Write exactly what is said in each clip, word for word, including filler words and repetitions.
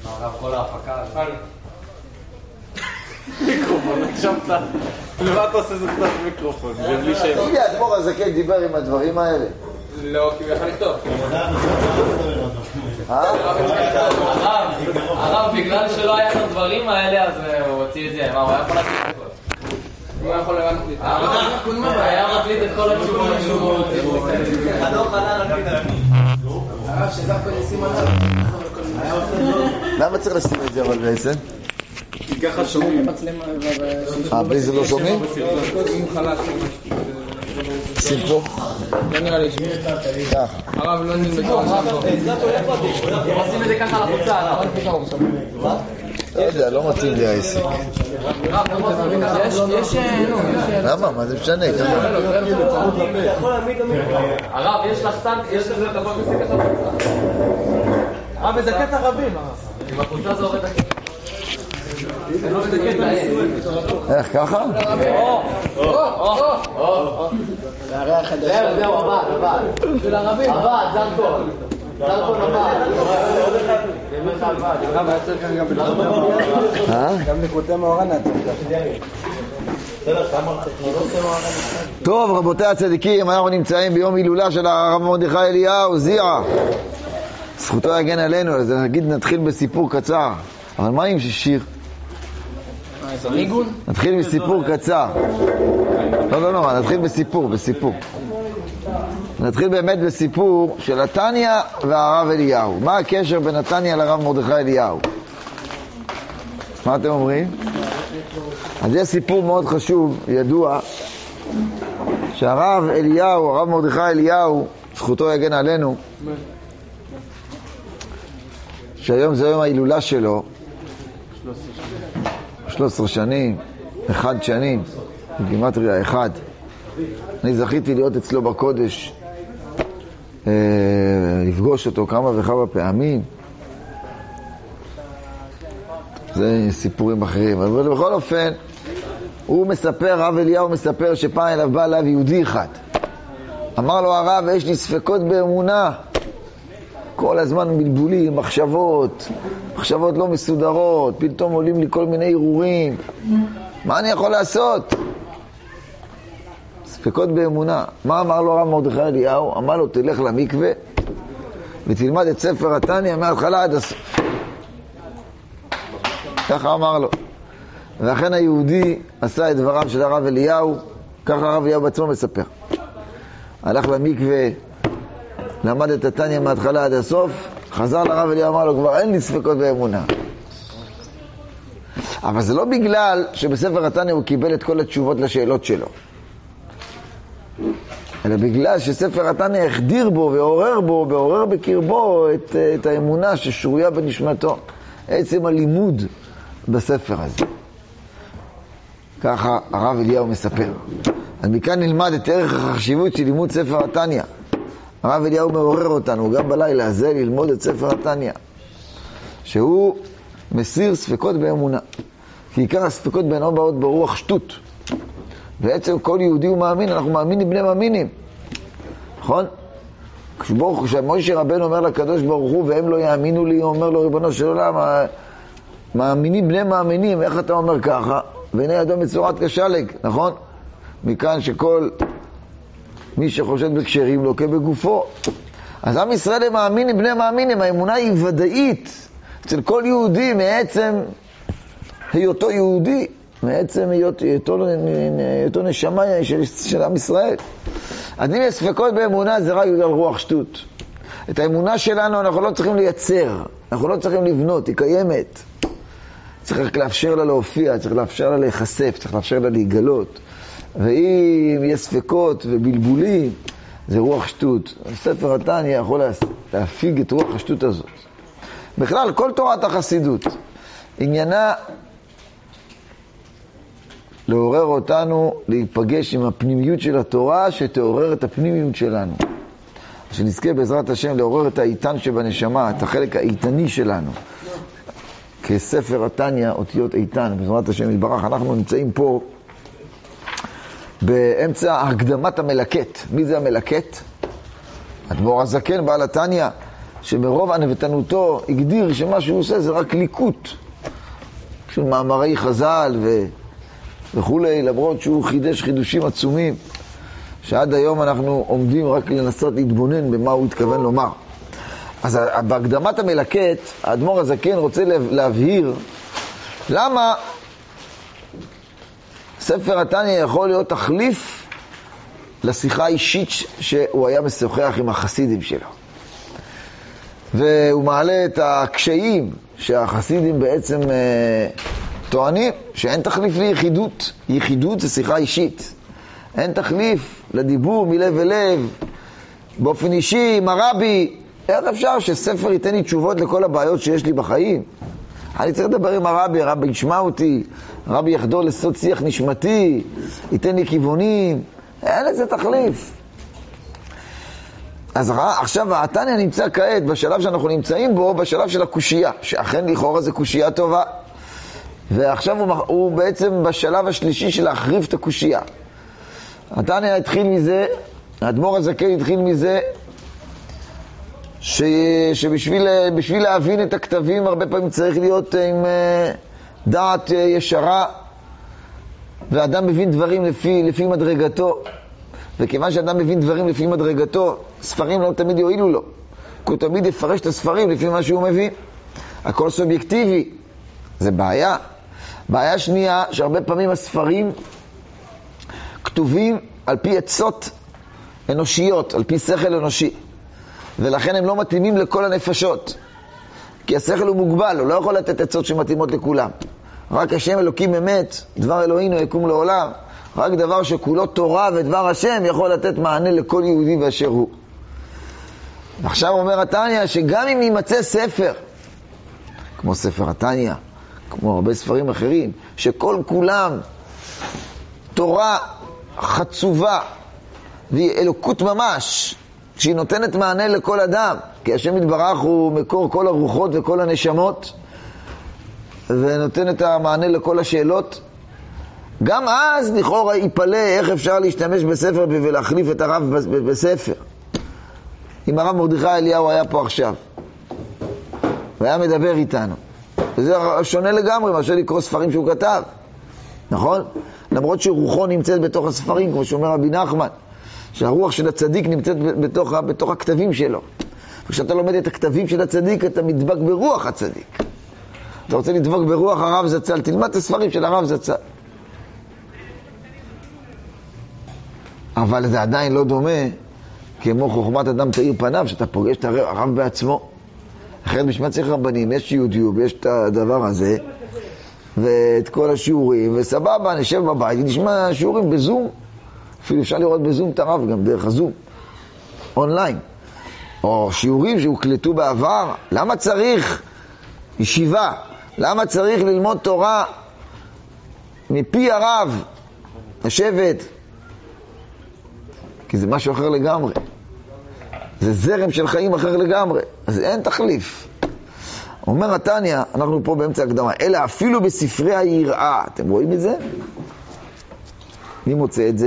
הרב כל ההפקה הזה. מיקרופון, עכשיו אתה... למה אתה עושה זה קצת מיקרופון? תגיד, האדמו"ר הזקן דיבר עם הדברים האלה. לא, כי הוא יכל לכתוב. הרב, בגלל שלא היה את הדברים האלה, אז הוא הוציא את זה. מה, הוא היה יכול להקליט את הכל? הוא היה יכול להקליט. היה מקליט את כל התשובות התשובות. חנוך חנן מקליט על המי. הרב, שדווקא נשים עליו. למה צריך לשים את זה אבל בעצם? כי ככה שומעים. אה, בלי זה לא שומעים? אם חלש שים פה. לא נראה לי שמי. ככה. הרב לא נלמד עושים את זה ככה על החוצה. לא יודע, לא מתאים לי העסק. יש... למה? מה זה משנה? הרב, יש לחצן, יש לזה את הבא מסיקה של החוצה. הרב, זה קטע רבים. עם החוצה זה עובד הקטע. זה לא זה קטע מסוים. איך, ככה? או, או, או. זהו, זהו, עבד, עבד. של הרבים. עבד, זה הכל. זה הכל עבד. הרב, היה צריך כאן גם בלחצן. אה? גם נקוטי מאורן היה טוב, רבותי הצדיקים, אנחנו נמצאים ביום הילולה של הרב מרדכי אליהו, זיעה. זכותו יגן עלינו, אז נגיד נתחיל בסיפור קצר. אבל מה עם שיר? נתחיל בסיפור קצר. לא, לא, לא, נתחיל בסיפור, בסיפור. נתחיל באמת בסיפור של התניא והרב אליהו. מה הקשר בין התניא לרב מרדכי אליהו? מה אתם אומרים? אז יש סיפור מאוד חשוב, ידוע, שהרב אליהו, הרב מרדכי אליהו, זכותו יגן עלינו, שהיום זה יום ההילולה שלו, שלוש עשרה שנים, אחד שנים, בגימטריה אחד. אני זכיתי להיות אצלו בקודש, אה, לפגוש אותו כמה וכמה פעמים. זה סיפורים אחרים, אבל בכל אופן, הוא מספר, הרב אליהו מספר שפעם אליו בא אליו יהודי אחד. אמר לו הרב, יש לי ספקות באמונה. כל הזמן בלבולים, מחשבות, מחשבות לא מסודרות, פתאום עולים לי כל מיני ערעורים. מה אני יכול לעשות? ספקות באמונה. מה אמר לו הרב מרדכי אליהו? אמר לו, תלך למקווה ותלמד את ספר התניא מההתחלה עד הסוף. ככה אמר לו. ואכן היהודי עשה את דבריו של הרב אליהו, ככה הרב אליהו בעצמו מספר. הלך למקווה, למד את התניא מההתחלה עד הסוף, חזר לרב אליהו, אמר לו, כבר אין לי ספקות באמונה. אבל זה לא בגלל שבספר התניא הוא קיבל את כל התשובות לשאלות שלו, אלא בגלל שספר התניא החדיר בו ועורר בו, ועורר בקרבו את, את האמונה ששרויה בנשמתו. עצם הלימוד בספר הזה. ככה הרב אליהו מספר. אז מכאן נלמד את ערך החשיבות של לימוד ספר התניא. הרב אליהו מעורר אותנו גם בלילה הזה ללמוד את ספר התניא, שהוא מסיר ספקות באמונה. כי עיקר הספקות בינו באות ברוח שטות. בעצם כל יהודי הוא מאמין, אנחנו מאמינים בני מאמינים. נכון? כשמשה רבנו אומר לקדוש ברוך הוא, והם לא יאמינו לי, הוא אומר לו, ריבונו של עולם, מאמינים בני מאמינים, איך אתה אומר ככה? והנה ידו מצורת כשלג, נכון? מכאן שכל מי שחושד בקשרים לוקה בגופו. אז עם ישראל הם מאמינים בני מאמינים, האמונה היא ודאית אצל כל יהודי מעצם היותו יהודי, מעצם היותו, היותו נשמה של, של עם ישראל. אז אם יש ספקות באמונה זה רק בגלל רוח שטות. את האמונה שלנו אנחנו לא צריכים לייצר, אנחנו לא צריכים לבנות, היא קיימת. צריך רק לאפשר לה להופיע, צריך לאפשר לה להיחשף, צריך לאפשר לה להיגלות. ואם יש ספקות ובלבולים, זה רוח שטות. ספר התניא יכול להפיג את רוח השטות הזאת. בכלל, כל תורת החסידות, עניינה לעורר אותנו להיפגש עם הפנימיות של התורה, שתעורר את הפנימיות שלנו. שנזכה בעזרת השם לעורר את האיתן שבנשמה, את החלק האיתני שלנו. כספר התניא, אותיות איתן, בעזרת השם יתברך. אנחנו נמצאים פה באמצע הקדמת המלקט. מי זה המלקט? אדמו"ר הזקן, בעל התניא, שמרוב ענוותנותו הגדיר שמה שהוא עושה זה רק ליקוט של מאמרי חז"ל ו... וכולי, למרות שהוא חידש חידושים עצומים, שעד היום אנחנו עומדים רק לנסות להתבונן במה הוא התכוון לומר. אז בהקדמת המלקט, האדמו"ר הזקן רוצה להבהיר למה ספר התניא יכול להיות תחליף לשיחה האישית שהוא היה משוחח עם החסידים שלו. והוא מעלה את הקשיים שהחסידים בעצם אה, טוענים שאין תחליף ליחידות. יחידות זה שיחה אישית. אין תחליף לדיבור מלב אל באופן אישי עם הרבי. איך אפשר שספר ייתן לי תשובות לכל הבעיות שיש לי בחיים? אני צריך לדבר עם הרבי, הרבי ישמע אותי, הרבי יחדור לסוד שיח נשמתי, ייתן לי כיוונים. אין לזה תחליף. אז עכשיו התניא נמצא כעת בשלב שאנחנו נמצאים בו, בשלב של הקושייה, שאכן לכאורה זה קושייה טובה. ועכשיו הוא, הוא בעצם בשלב השלישי של להחריף את הקושייה. התניא התחיל מזה, האדמו"ר הזקן התחיל מזה, ש, שבשביל בשביל להבין את הכתבים הרבה פעמים צריך להיות עם דעת ישרה, ואדם מבין דברים לפי, לפי מדרגתו. וכיוון שאדם מבין דברים לפי מדרגתו, ספרים לא תמיד יועילו לו, כי הוא תמיד יפרש את הספרים לפי מה שהוא מבין. הכל סובייקטיבי, זה בעיה. בעיה שנייה, שהרבה פעמים הספרים כתובים על פי עצות אנושיות, על פי שכל אנושי, ולכן הם לא מתאימים לכל הנפשות, כי השכל הוא מוגבל, הוא לא יכול לתת עצות שמתאימות לכולם. רק השם אלוקים אמת, דבר אלוהינו יקום לעולם, רק דבר שכולו תורה ודבר השם יכול לתת מענה לכל יהודי באשר הוא. עכשיו אומר התניא שגם אם יימצא ספר, כמו ספר התניא, כמו הרבה ספרים אחרים, שכל כולם תורה חצובה והיא אלוקות ממש, שהיא נותנת מענה לכל אדם, כי השם יתברך הוא מקור כל הרוחות וכל הנשמות, ונותן את המענה לכל השאלות. גם אז לכאורה ייפלא איך אפשר להשתמש בספר ולהחליף את הרב בספר. אם הרב מרדכי אליהו היה פה עכשיו והיה מדבר איתנו, וזה שונה לגמרי מאשר לקרוא ספרים שהוא כתב, נכון? למרות שרוחו נמצאת בתוך הספרים, כמו שאומר רבי נחמן, שהרוח של הצדיק נמצאת בתוך, בתוך הכתבים שלו. וכשאתה לומד את הכתבים של הצדיק, אתה מדבק ברוח הצדיק. אתה רוצה לדבוק ברוח הרב זצ"ל, תלמד את הספרים של הרב זצ"ל. אבל זה עדיין לא דומה כמו חוכמת אדם תאיר פניו, שאתה פוגש את הרב בעצמו. אחרת בשביל צריך רבנים, יש יוטיוב, יש את הדבר הזה, ואת כל השיעורים, וסבבה, נשב בבית, נשמע שיעורים בזום. אפילו אפשר לראות בזום את הרב, גם דרך הזום, אונליין. או שיעורים שהוקלטו בעבר. למה צריך ישיבה? למה צריך ללמוד תורה מפי הרב, לשבת? כי זה משהו אחר לגמרי. זה זרם של חיים אחר לגמרי. אז אין תחליף. אומר התניא, אנחנו פה באמצע הקדמה, אלא אפילו בספרי היראה. אתם רואים את זה? מי מוצא את זה?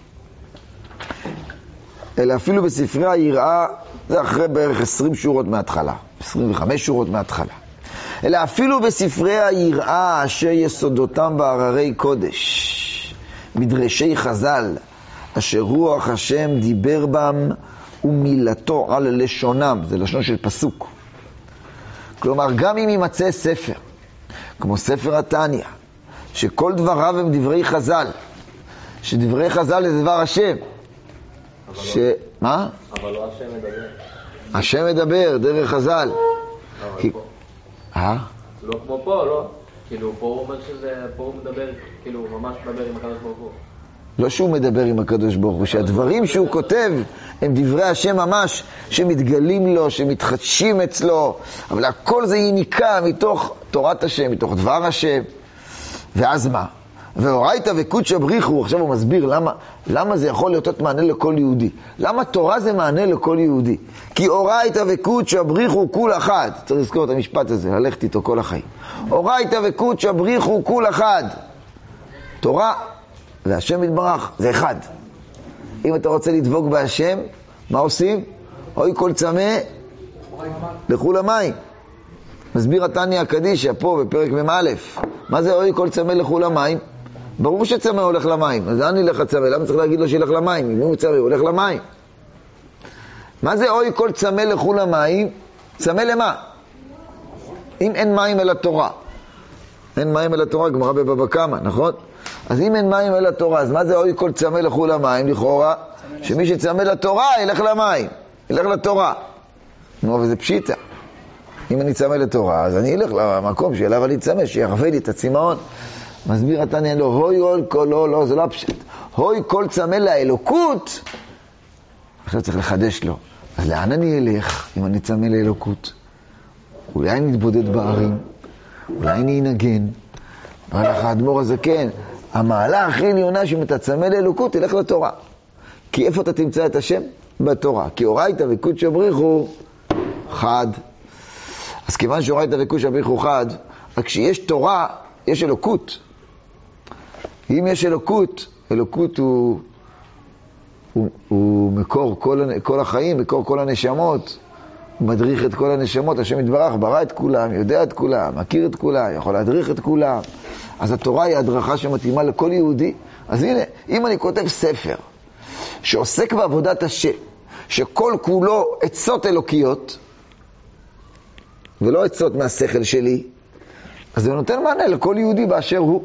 אלא אפילו בספרי היראה, זה אחרי בערך עשרים שורות מההתחלה, עשרים וחמש שורות מההתחלה. אלא אפילו בספרי היראה אשר יסודותם בהררי קודש, מדרשי חז"ל, אשר רוח השם דיבר בם ומילתו על לשונם, זה לשון של פסוק. כלומר, גם אם יימצא ספר, כמו ספר התניא, שכל דבריו הם דברי חז"ל, שדברי חז"ל זה דבר השם, ש... מה? אבל לא השם מדבר. השם מדבר, דרך חז"ל. אבל פה. אה? לא כמו פה, לא? כאילו, פה הוא אומר שזה, פה הוא מדבר, כאילו, ממש מדבר עם הקדוש ברוך הוא. לא שהוא מדבר עם הקדוש ברוך הוא, שהדברים שהוא כותב הם דברי השם ממש, שמתגלים לו, שמתחדשים אצלו, אבל הכל זה יניקה מתוך תורת השם, מתוך דבר השם. ואז מה? ואורייתא וקודשא בריחו, עכשיו הוא מסביר למה, למה זה יכול להיות מענה לכל יהודי. למה תורה זה מענה לכל יהודי? כי אורייתא וקודשא בריחו כול אחד. צריך לזכור את המשפט הזה, ללכת איתו כל החיים. אורייתא וקודשא בריחו כול אחד. תורה והשם יתברך זה אחד. אם אתה רוצה לדבוק בהשם, מה עושים? אוי כל צמא לכו למים. מסביר התניא הקדישא פה בפרק מ"א, מה זה אוי כל צמא לכו למים? ברור שצמא הולך למים, אז אני הולך לצמא, למה צריך להגיד לו שילך למים? אם הוא צמא, הוא הולך למים. מה זה אוי כל צמא לכו למים? צמא למה? אם אין מים אל התורה. אין מים אל התורה, גמרא בבבא קמא, נכון? אז אם אין מים אל התורה, אז מה זה אוי כל צמא לכו למים? לכאורה, שמי שצמא לתורה ילך למים, ילך לתורה. נו, אבל זה פשיטה. אם אני צמא לתורה, אז אני אלך למקום שאליו אני צמא, שיחווה לי את הצמאון. מסביר התניא לו, הוי כל, לא, לא, זה לא פשט. הוי כל צמא לאלוקות, עכשיו צריך לחדש לו. אז לאן אני אלך אם אני צמא לאלוקות? אולי אני אתבודד בערים, אולי אני אנגן. אבל לך האדמו"ר הזה כן, המעלה הכי עליונה שאם אתה צמא לאלוקות, תלך לתורה. כי איפה אתה תמצא את השם? בתורה. כי אורייתא וקודשא בריחו חד. אז כיוון שאורייתא וקודשא בריחו חד, רק כשיש תורה, יש אלוקות. אם יש אלוקות, אלוקות הוא, הוא, הוא מקור כל, כל החיים, מקור כל הנשמות, הוא מדריך את כל הנשמות, השם יתברך, ברא את כולם, יודע את כולם, מכיר את כולם, יכול להדריך את כולם. אז התורה היא הדרכה שמתאימה לכל יהודי. אז הנה, אם אני כותב ספר שעוסק בעבודת השם, שכל כולו עצות אלוקיות, ולא עצות מהשכל שלי, אז זה נותן מענה לכל יהודי באשר הוא.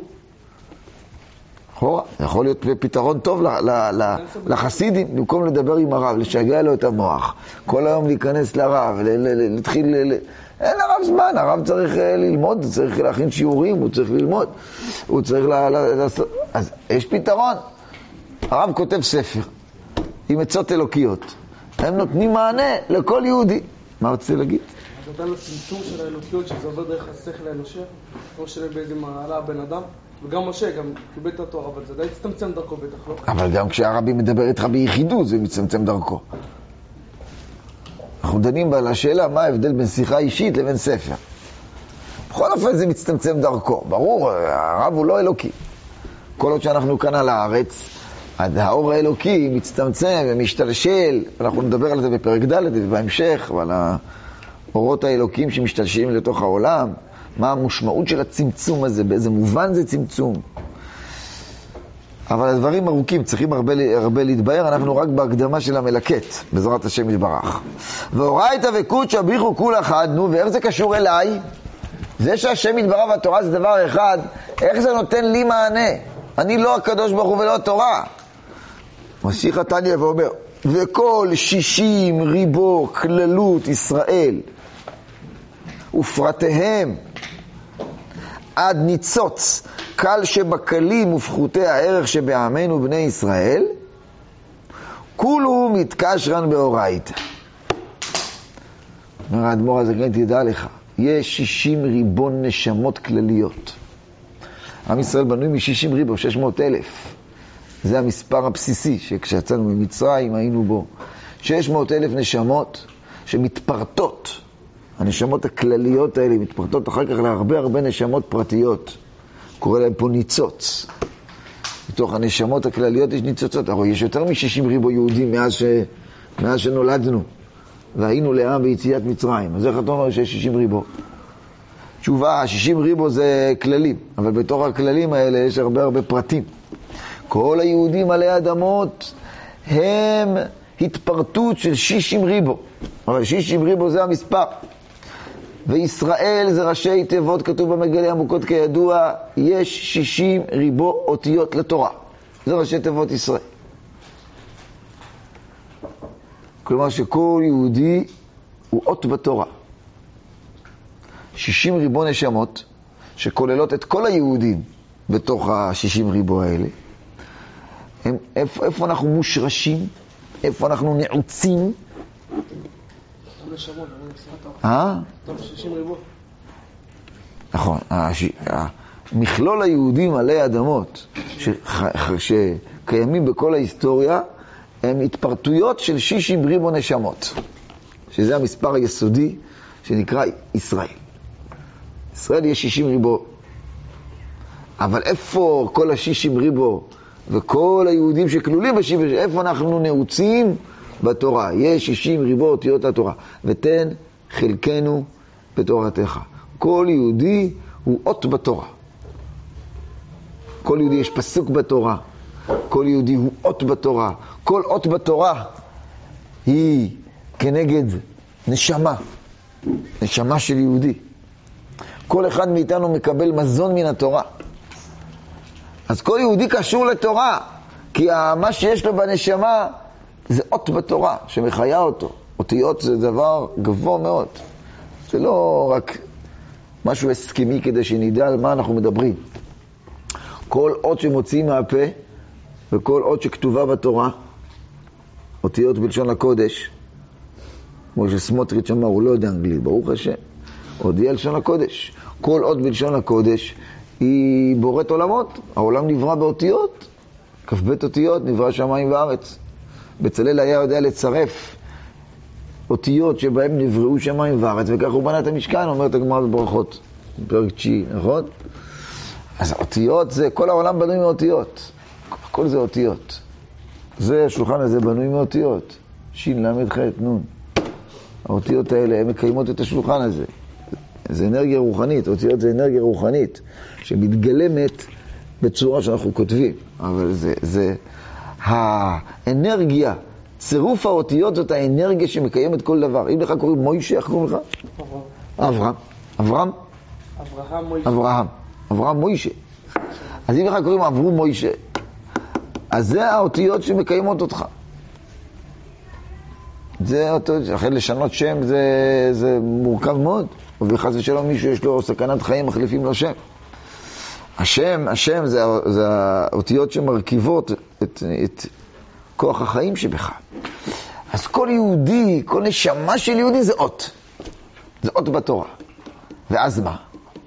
זה יכול להיות פתרון טוב לחסידים, במקום לדבר עם הרב, לשגע לו את המוח, כל היום להיכנס לרב, להתחיל, אין לרב זמן, הרב צריך ללמוד, הוא צריך להכין שיעורים, הוא צריך ללמוד, הוא צריך לעשות, אז יש פתרון. הרב כותב ספר עם עצות אלוקיות, הם נותנים מענה לכל יהודי. מה רוצה להגיד? אז אתה לו צמצום של האלוקיות שזה עובר דרך השכל האנושי, או שבאיזה מעלה בן אדם, וגם משה גם קיבל את התורה, אבל זה די מצטמצם דרכו בטח, לא? אבל גם כשהרבי מדבר איתך ביחידות זה מצטמצם דרכו. אנחנו דנים על השאלה מה ההבדל בין שיחה אישית לבין ספר. בכל אופן זה מצטמצם דרכו. ברור, הרב הוא לא אלוקי. כל עוד שאנחנו כאן על הארץ, האור האלוקי מצטמצם ומשתלשל, אנחנו נדבר על זה בפרק ד' ובהמשך, ועל האורות האלוקים שמשתלשלים לתוך העולם, מה המשמעות של הצמצום הזה, באיזה מובן זה צמצום. אבל הדברים ארוכים, צריכים הרבה, הרבה להתבהר, אנחנו רק בהקדמה של המלקט, בעזרת השם יתברך. ואורייתא וקודשא בריחו כול אחד, נו, ואיך זה קשור אליי? זה שהשם יתברך והתורה זה דבר אחד, איך זה נותן לי מענה? אני לא הקדוש ברוך הוא ולא התורה. משיח התניא ואומר, וכל שישים ריבו כללות ישראל ופרטיהם עד ניצוץ קל שבקלים ופחותי הערך שבעמנו בני ישראל, כולו מתקשרן באורייתא. אומר האדמו"ר הזה, כן, תדע לך, יש שישים ריבון נשמות כלליות. עם ישראל בנוי מ-שישים ריבו, שש מאות אלף. זה המספר הבסיסי שכשיצאנו ממצרים היינו בו. שש מאות אלף נשמות שמתפרטות. הנשמות הכלליות האלה מתפרטות אחר כך להרבה הרבה נשמות פרטיות. קורא להם פה ניצוץ. בתוך הנשמות הכלליות יש ניצוצות. הרי יש יותר מ-שישים ריבו יהודים מאז, ש... מאז שנולדנו. והיינו לעם ביציאת מצרים. אז איך אתה אומר שיש שישים ריבו? תשובה, שישים ריבו זה כללים. אבל בתוך הכללים האלה יש הרבה הרבה פרטים. כל היהודים עלי אדמות הם התפרטות של שישים ריבו. אבל שישים ריבו זה המספר. וישראל זה ראשי תיבות, כתוב במגלי עמוקות כידוע, יש שישים ריבו אותיות לתורה. זה ראשי תיבות ישראל. כלומר שכל יהודי הוא אות בתורה. שישים ריבו נשמות שכוללות את כל היהודים בתוך ה-שישים ריבו האלה. הם, איפה, איפה אנחנו מושרשים? איפה אנחנו נעוצים? אה? שישים ריבו. נכון. מכלול היהודים עלי אדמות שקיימים בכל ההיסטוריה הם התפרטויות של שישים ריבו נשמות, שזה המספר היסודי שנקרא ישראל. ישראל יש שישים ריבו. אבל איפה כל השישים ריבו וכל היהודים שכלולים בשישים ריבו, איפה אנחנו נעוצים? בתורה. יש שישים ריבו אותיות התורה. ותן חלקנו בתורתך. כל יהודי הוא אות בתורה. כל יהודי יש פסוק בתורה. כל יהודי הוא אות בתורה. כל אות בתורה היא כנגד נשמה. נשמה של יהודי. כל אחד מאיתנו מקבל מזון מן התורה. אז כל יהודי קשור לתורה, כי מה שיש לו בנשמה זה אות בתורה שמחיה אותו. אותיות זה דבר גבוה מאוד. זה לא רק משהו הסכמי כדי שנדע על מה אנחנו מדברים. כל אות שמוצאים מהפה וכל אות שכתובה בתורה, אותיות בלשון הקודש, כמו שסמוטריץ' אמר, הוא לא יודע אנגלית, ברוך השם, הודיע לשון הקודש. כל אות בלשון הקודש היא בוראת עולמות. העולם נברא באותיות, כ"ב אותיות, נברא שמיים וארץ. בצלאל היה יודע לצרף אותיות שבהם נבראו שמיים וארץ, וכך הוא בנה את המשכן, אומר את הגמרא בברכות, פרק תשיעי, נכון? אז האותיות זה, כל העולם בנוי מאותיות. כל זה אותיות. זה, השולחן הזה בנוי מאותיות. שין, למד, ח', נון. האותיות האלה, הן מקיימות את השולחן הזה. זה אנרגיה רוחנית, אותיות זה אנרגיה רוחנית, שמתגלמת בצורה שאנחנו כותבים. אבל זה, זה, האנרגיה, צירוף האותיות זאת האנרגיה שמקיימת כל דבר. אם לך קוראים מוישה, איך קוראים לך? אברהם. אברהם? אברהם מוישה. אברהם. אברהם מוישה. אז אם לך קוראים אברהם מוישה, אז זה האותיות שמקיימות אותך. זה האותיות, אחרי לשנות שם זה, זה מורכב מאוד. ובחס ושלום מישהו יש לו סכנת חיים, מחליפים לו שם. השם, השם זה, זה האותיות שמרכיבות את, את כוח החיים שבך. אז כל יהודי, כל נשמה של יהודי זה אות. זה אות בתורה. ואז מה?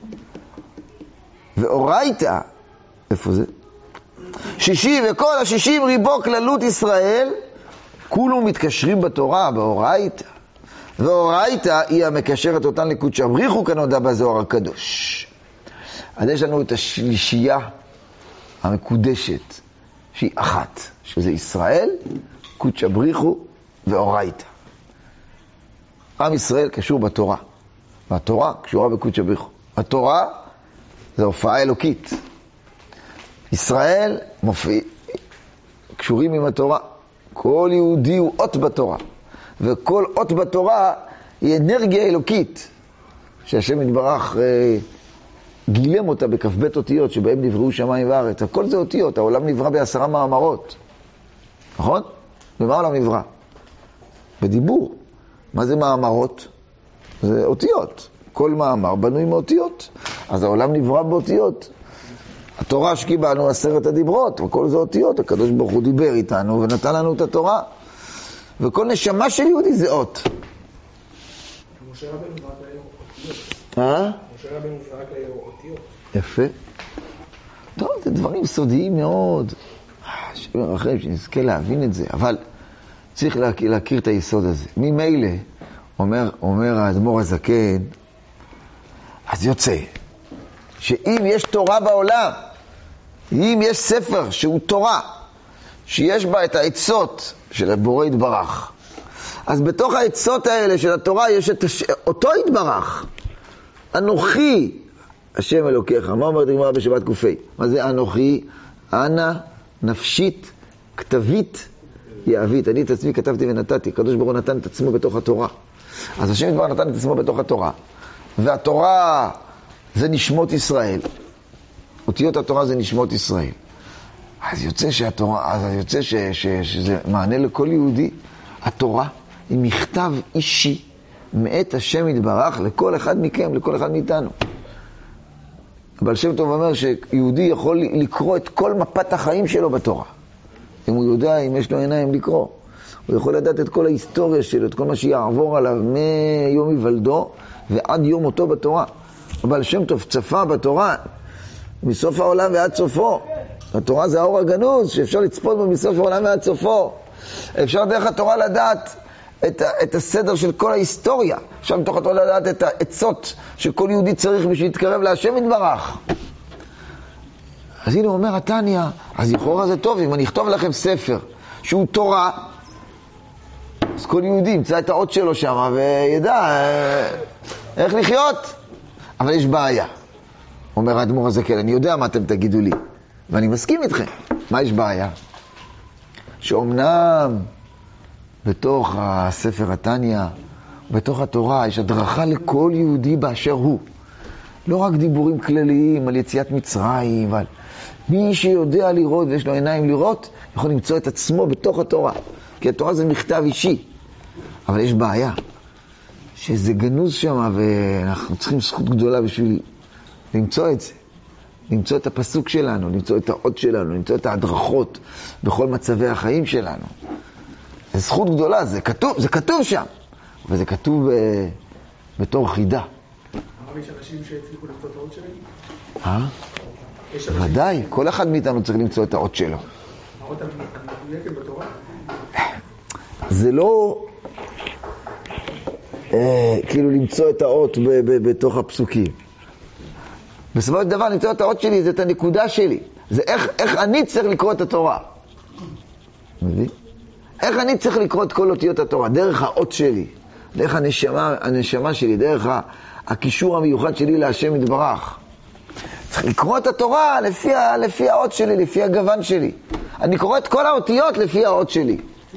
ואורייתא, איפה זה? שישי וכל השישים ריבו כללות ישראל, כולו מתקשרים בתורה, באורייתא. ואורייתא היא המקשרת אותן לקודשא בריחו כנודע בזוהר הקדוש. אז יש לנו את השלישייה המקודשת, שהיא אחת, שזה ישראל, קודשא בריחו ואורייתא. עם ישראל קשור בתורה, והתורה קשורה בקודשא בריחו. התורה זה הופעה אלוקית. ישראל מופיע, קשורים עם התורה. כל יהודי הוא אות בתורה, וכל אות בתורה היא אנרגיה אלוקית, שהשם יתברך אה, גילם אותה בכ"ב אותיות שבהם נבראו שמיים וארץ. הכל זה אותיות, העולם נברא בעשרה מאמרות. נכון? ומה העולם נברא? בדיבור. מה זה מאמרות? זה אותיות. כל מאמר בנוי מאותיות. אז העולם נברא באותיות. התורה שקיבלנו עשרת הדיברות, וכל זה אותיות. הקדוש ברוך הוא דיבר איתנו ונתן לנו את התורה. וכל נשמה של יהודי זה אות. משה רבנו זרק ליום אותיות. אה? משה רבנו זרק ליום אותיות. יפה. טוב, זה דברים סודיים מאוד. השם ירחם שנזכה להבין את זה, אבל צריך להכיר, להכיר את היסוד הזה. ממילא, אומר, אומר האדמו"ר הזקן, אז יוצא, שאם יש תורה בעולם, אם יש ספר שהוא תורה, שיש בה את העצות של הבורא יתברך, אז בתוך העצות האלה של התורה יש את הש... אותו יתברך. אנוכי השם אלוקיך. מה אומרת הגמרא בשבת קופי? מה זה אנוכי? אנא נפשית כתבית יאבית. אני את עצמי כתבתי ונתתי. הקדוש ברוך הוא נתן את עצמו בתוך התורה. אז השם כבר נתן את עצמו בתוך התורה. והתורה זה נשמות ישראל. אותיות התורה זה נשמות ישראל. אז יוצא שהתורה, אז יוצא ש, ש, שזה מענה לכל יהודי. התורה היא מכתב אישי מאת השם יתברך לכל אחד מכם, לכל אחד מאיתנו. אבל שם טוב אומר שיהודי יכול לקרוא את כל מפת החיים שלו בתורה. אם הוא יודע, אם יש לו עיניים לקרוא. הוא יכול לדעת את כל ההיסטוריה שלו, את כל מה שיעבור עליו מיום היוולדו ועד יום מותו בתורה. אבל שם טוב צפה בתורה מסוף העולם ועד סופו. התורה זה האור הגנוז שאפשר לצפות בו מסוף העולם ועד סופו. אפשר דרך התורה לדעת את, את הסדר של כל ההיסטוריה. אפשר מתוך התורה לדעת את העצות שכל יהודי צריך בשביל להתקרב להשם יתברך. אז הנה הוא אומר התניא, אז לכאורה זה טוב אם אני אכתוב לכם ספר שהוא תורה, אז כל יהודי ימצא את האות שלו שם וידע איך לחיות. אבל יש בעיה. אומר האדמו"ר הזקן, אני יודע מה אתם תגידו לי, ואני מסכים איתכם. מה יש בעיה? שאומנם בתוך הספר התניא, בתוך התורה, יש הדרכה לכל יהודי באשר הוא. לא רק דיבורים כלליים על יציאת מצרים, אבל מי שיודע לראות ויש לו עיניים לראות, יכול למצוא את עצמו בתוך התורה. כי התורה זה מכתב אישי. אבל יש בעיה, שזה גנוז שם, ואנחנו צריכים זכות גדולה בשביל למצוא את זה. למצוא את הפסוק שלנו, למצוא את האות שלנו, למצוא את ההדרכות בכל מצבי החיים שלנו. זה זכות גדולה, זה כתוב, זה כתוב שם. וזה כתוב uh, בתור חידה. אמר, יש אנשים שהצליחו למצוא את האות שלהם? אה? ודאי, כל אחד מאיתנו צריך למצוא את האות שלו. האות המדויקת בתורה? זה לא אה, כאילו למצוא את האות ב- ב- בתוך הפסוקים. בסופו של דבר למצוא את האות שלי, זה את הנקודה שלי. זה איך, איך אני צריך לקרוא את התורה. מבין? איך אני צריך לקרוא את כל אותיות התורה? דרך האות שלי, דרך הנשמה, הנשמה שלי, דרך הקישור המיוחד שלי להשם יתברך. צריך לקרוא את התורה לפי, לפי האות שלי, לפי הגוון שלי. אני קורא את כל האותיות לפי האות שלי.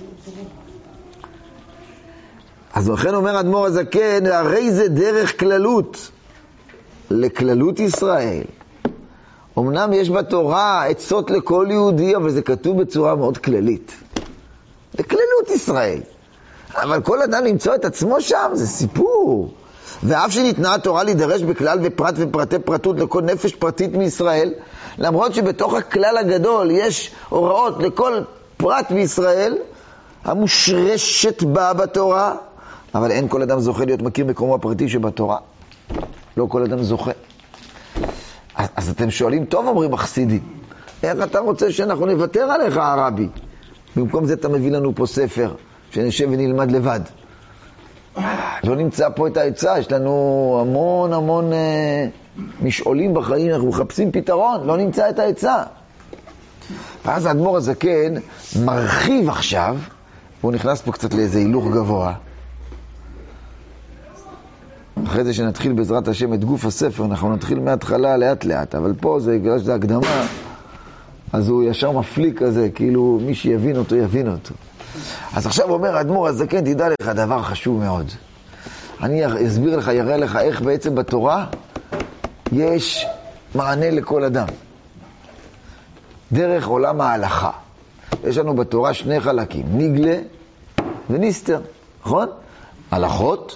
אז לכן אומר האדמו"ר הזקן, הרי זה דרך כללות, לכללות ישראל. אמנם יש בתורה עצות לכל יהודי, אבל זה כתוב בצורה מאוד כללית. לכללות ישראל. אבל כל אדם למצוא את עצמו שם, זה סיפור. ואף שניתנה התורה להידרש בכלל ופרט ופרטי פרטות לכל נפש פרטית מישראל, למרות שבתוך הכלל הגדול יש הוראות לכל פרט בישראל, המושרשת בה בתורה, אבל אין כל אדם זוכה להיות מכיר מקומו הפרטי שבתורה. לא כל אדם זוכה. אז, אז אתם שואלים, טוב אומרים החסידים, איך אתה רוצה שאנחנו נוותר עליך הרבי? במקום זה אתה מביא לנו פה ספר, שנשב ונלמד לבד. לא נמצא פה את העצה, יש לנו המון המון אה, משעולים בחיים, אנחנו מחפשים פתרון, לא נמצא את העצה. ואז האדמו"ר הזקן מרחיב עכשיו, והוא נכנס פה קצת לאיזה הילוך גבוה. אחרי זה שנתחיל בעזרת השם את גוף הספר, אנחנו נתחיל מההתחלה לאט לאט, אבל פה זה, בגלל שזה הקדמה, אז הוא ישר מפליק כזה, כאילו מי שיבין אותו יבין אותו. אז עכשיו אומר האדמו"ר הזקן, תדע לך דבר חשוב מאוד. אני אסביר לך, יראה לך איך בעצם בתורה יש מענה לכל אדם. דרך עולם ההלכה. יש לנו בתורה שני חלקים, ניגלה וניסטר, נכון? הלכות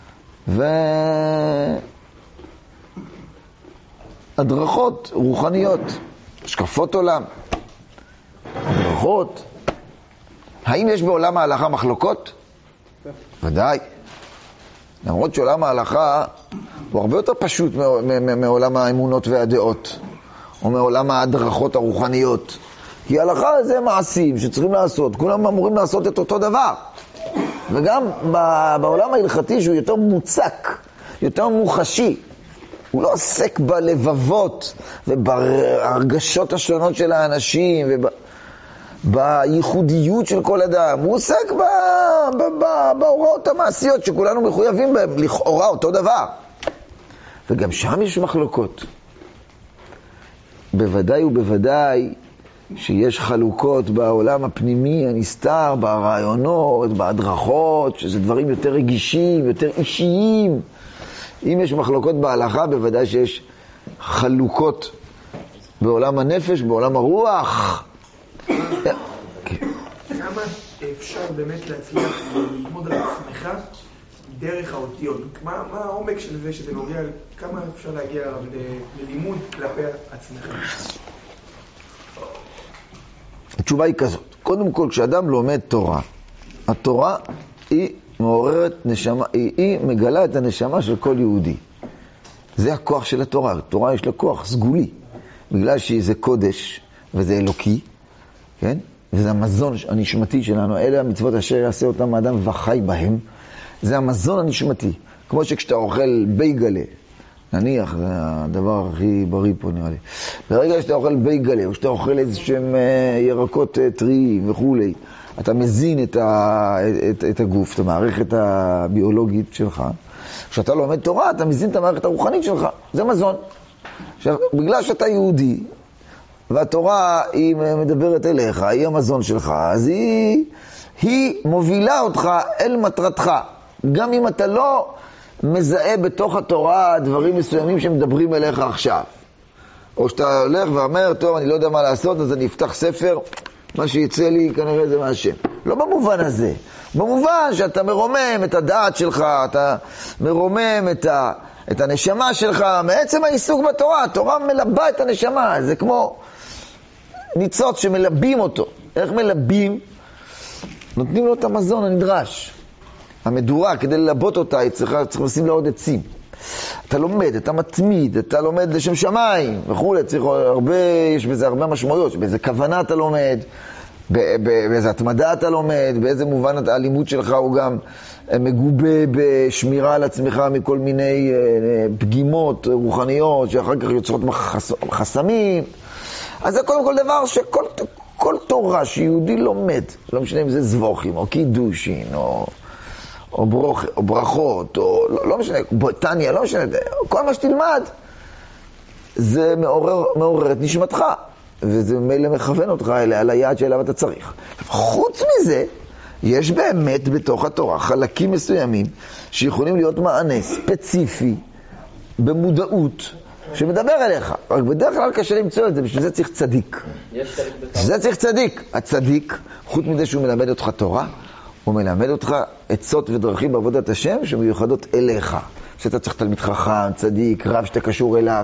והדרכות רוחניות, השקפות עולם, הדרכות. האם יש בעולם ההלכה מחלוקות? ודאי. למרות שעולם ההלכה הוא הרבה יותר פשוט מעולם האמונות והדעות, או מעולם ההדרכות הרוחניות. כי ההלכה זה מעשים שצריכים לעשות, כולם אמורים לעשות את אותו דבר. וגם בעולם ההלכתי שהוא יותר מוצק, יותר מוחשי, הוא לא עוסק בלבבות ובהרגשות השונות של האנשים וב... בייחודיות של כל אדם. הוא עוסק ב... ב... ב... בהוראות המעשיות שכולנו מחויבים בהם, לכאורה אותו דבר. וגם שם יש מחלוקות. בוודאי ובוודאי שיש חלוקות בעולם הפנימי הנסתר, ברעיונות, בהדרכות, שזה דברים יותר רגישים, יותר אישיים. אם יש מחלוקות בהלכה, בוודאי שיש חלוקות בעולם הנפש, בעולם הרוח. כמה אפשר באמת להצליח ללמוד על עצמך דרך האותיות? מה העומק של זה שזה נוגע, כמה אפשר להגיע ללימוד כלפי עצמך? התשובה היא כזאת. קודם כל, כשאדם לומד תורה, התורה היא מעוררת נשמה, היא, היא מגלה את הנשמה של כל יהודי. זה הכוח של התורה. התורה יש לה כוח סגולי, בגלל שזה קודש וזה אלוקי, כן? וזה המזון הנשמתי שלנו. אלה המצוות אשר יעשה אותם האדם וחי בהם. זה המזון הנשמתי. כמו שכשאתה אוכל בייגלה, נניח, זה הדבר הכי בריא פה נראה לי. ברגע שאתה אוכל בייגלה, או שאתה אוכל איזה שהם ירקות טריים וכולי, אתה מזין את, ה, את, את הגוף, את המערכת הביולוגית שלך. כשאתה לומד תורה, אתה מזין את המערכת הרוחנית שלך. זה מזון. עכשיו, בגלל שאתה יהודי, והתורה היא מדברת אליך, היא המזון שלך, אז היא, היא מובילה אותך אל מטרתך. גם אם אתה לא מזהה בתוך התורה דברים מסוימים שמדברים אליך עכשיו. או שאתה הולך ואומר, טוב, אני לא יודע מה לעשות, אז אני אפתח ספר, מה שיצא לי כנראה זה מהשם. לא במובן הזה. במובן שאתה מרומם את הדעת שלך, אתה מרומם את, ה, את הנשמה שלך, מעצם העיסוק בתורה. התורה מלבה את הנשמה, זה כמו ניצוץ שמלבים אותו. איך מלבים? נותנים לו את המזון הנדרש. המדורה, כדי ללבות אותה, היא צריכה, צריך לשים לה עוד עצים. אתה לומד, אתה מתמיד, אתה לומד לשם שמיים, וכו', צריך הרבה, יש בזה הרבה משמעויות, באיזה כוונה אתה לומד, באיזה התמדה אתה לומד, באיזה מובן הלימוד שלך הוא גם מגובה בשמירה על עצמך מכל מיני פגימות רוחניות, שאחר כך יוצרות חסמים. אז זה קודם כל דבר שכל כל תורה שיהודי לומד, לא משנה אם זה זבוכים, או קידושין, או... או, ברוך, או ברכות, או לא, לא משנה, בוטניה, לא משנה, כל מה שתלמד, זה מעורר, מעורר את נשמתך, וזה מילא מכוון אותך אליה, על היעד שאליו אתה צריך. חוץ מזה, יש באמת בתוך התורה חלקים מסוימים, שיכולים להיות מענה ספציפי, במודעות, שמדבר אליך. רק בדרך כלל קשה למצוא את זה, בשביל זה צריך צדיק. בשביל זה צריך צדיק. הצדיק, חוץ מזה שהוא מלמד אותך תורה, הוא מלמד אותך עצות ודרכים בעבודת השם שמיוחדות אליך. שאתה צריך תלמיד חכם, צדיק, רב שאתה קשור אליו.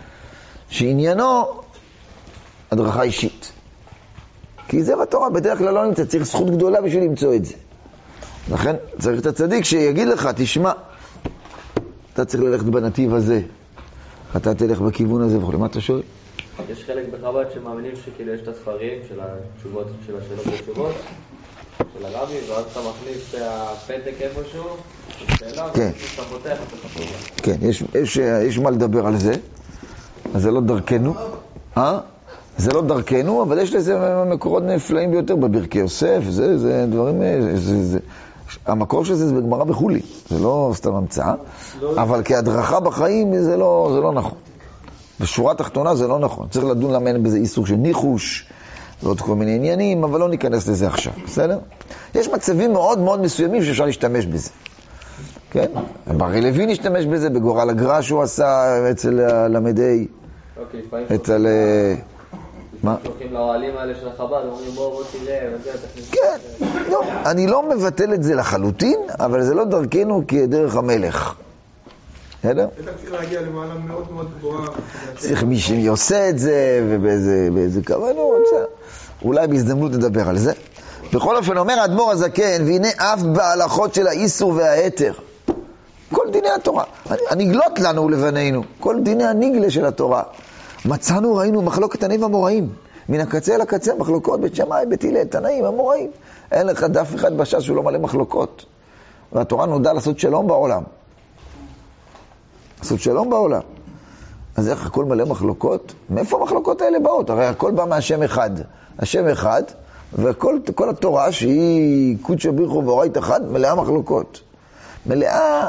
שעניינו הדרכה אישית. כי זה בתורה בדרך כלל לא נמצא, צריך זכות גדולה בשביל למצוא את זה. לכן צריך את הצדיק שיגיד לך, תשמע, אתה צריך ללכת בנתיב הזה. אתה תלך בכיוון הזה וכו'. מה אתה שואל? יש חלק בחב"ד שמאמינים שכאילו יש את הספרים של התשובות, של השאלות והתשובות. של הרבי, ואז אתה מכניס הפתק איפשהו, שאלה, כן. ואתה פותח את החפורה. כן, יש, יש, יש מה לדבר על זה, אז זה לא דרכנו, אה? זה לא דרכנו, אבל יש לזה מקורות נפלאים ביותר בברכי יוסף, זה, זה דברים, זה, זה, המקור של זה זה בגמרא בחולי, זה לא סתם המצאה, אבל כהדרכה בחיים זה לא, זה לא נכון. בשורה התחתונה זה לא נכון, צריך לדון למה בזה איסור של ניחוש, ועוד כל מיני עניינים, אבל לא ניכנס לזה עכשיו, בסדר? יש מצבים מאוד מאוד מסוימים שאפשר להשתמש בזה, כן? ברי לוין השתמש בזה, בגורל הגרש שהוא עשה אצל הלמדי, אצל... מה? הולכים לאוהלים האלה של החב"ד, אומרים בוא בוא תראה, וזה תכניס... כן, לא, אני לא מבטל את זה לחלוטין, אבל זה לא דרכנו כדרך המלך. בסדר? אתה צריך להגיע למעלה מאוד מאוד גבוהה. צריך מי שעושה את זה, ובאיזה כוונות, אולי בהזדמנות נדבר על זה. בכל אופן אומר האדמו"ר הזקן, והנה אף בהלכות של האיסור והיתר. כל דיני התורה. הנגלות לנו ולבנינו. כל דיני הנגלה של התורה. מצאנו, ראינו מחלוקת תנאים המוראים. מן הקצה אל הקצה, מחלוקות בית שמאי, בית הלל, תנאים המוראים. אין לך דף אחד בש"ס שהוא לא מלא מחלוקות. והתורה נודע לעשות שלום בעולם. לעשות שלום בעולם. אז איך הכל מלא מחלוקות? מאיפה המחלוקות האלה באות? הרי הכל בא מהשם אחד. השם אחד, וכל כל התורה שהיא קודשא בריחו ואורייתא אחד, מלאה מחלוקות. מלאה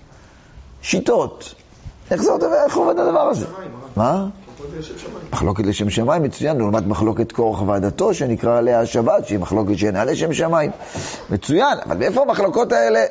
שיטות. איך זה עוד, איך עובד הדבר הזה? מה? מחלוקת לשם שמיים מצוין, לעומת מחלוקת קורח ועדתו, שנקרא עליה השבת, שהיא מחלוקת שאינה לשם שמיים. מצוין, אבל מאיפה המחלוקות האלה?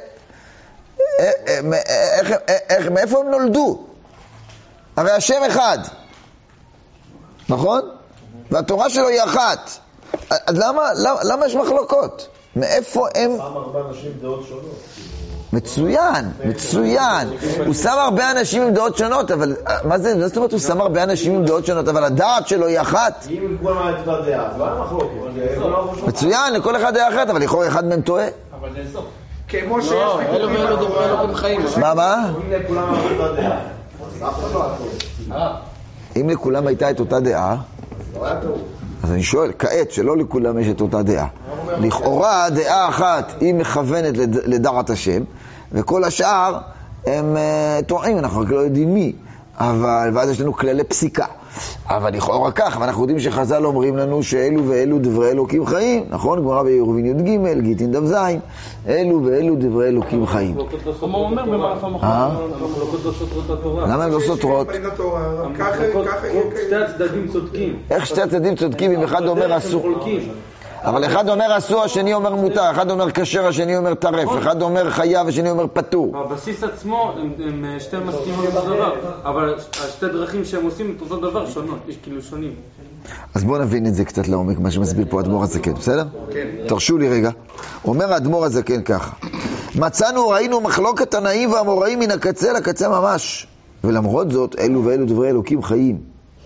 איך, איך, מאיפה הם נולדו? הרי השם אחד, נכון? והתורה שלו היא אחת. אז למה, למה, למה יש מחלוקות? מאיפה הם... שם הרבה אנשים עם דעות שונות. מצוין, מצוין. הוא שם הרבה אנשים עם דעות שונות, אבל מה זה? זאת אומרת, הוא שם הרבה אנשים עם דעות שונות, אבל הדעת שלו היא אחת. אם לכל מה את אותה דעה, אז לא היה מחלוקת. מצוין, לכל אחד דעה אחת, אבל לכאורה אחד מהם טועה. אבל זה סוף. כמו שיש... לא, אלו ואלו דברי אלוקים חיים. מה, מה? אם לכולם הייתה אותה דעה, אז אף אחד לא היה טוב. אם לכולם הייתה את אותה דעה, לא היה טוב. אז אני שואל, כעת שלא לכולם יש את אותה דעה. לכאורה דעה אחת היא מכוונת לדעת השם, וכל השאר הם טועים, אנחנו רק לא יודעים מי. אבל, ואז יש לנו כללי פסיקה. אבל לכאורה כך, ואנחנו יודעים שחז"ל אומרים לנו שאלו ואלו דברי אלוקים חיים, נכון? גמרא בעירובין י"ג, גיטין דף ז', אלו ואלו דברי אלוקים חיים. מה הוא אומר במהלך המחלוקות? המחלוקות לא סותרות התורה. למה הן לא סותרות? שתי הצדדים צודקים. איך שתי הצדדים צודקים אם אחד אומר אסור? אבל אחד אומר אסור, השני אומר מותר, אחד אומר כשר, השני אומר טרף, אחד אומר חייב, השני אומר פטור. הבסיס עצמו, הם שתי מסכימים על אותו דבר, אבל השתי דרכים שהם עושים את אותו דבר שונות, יש כאילו שונים. אז בואו נבין את זה קצת לעומק, מה שמסביר פה האדמו"ר הזקן, בסדר? כן. תרשו לי רגע. אומר האדמו"ר הזקן ככה: מצאנו, ראינו מחלוקת תנאים ואמוראים מן הקצה לקצה ממש, ולמרות זאת, אלו ואלו דברי אלוקים חיים.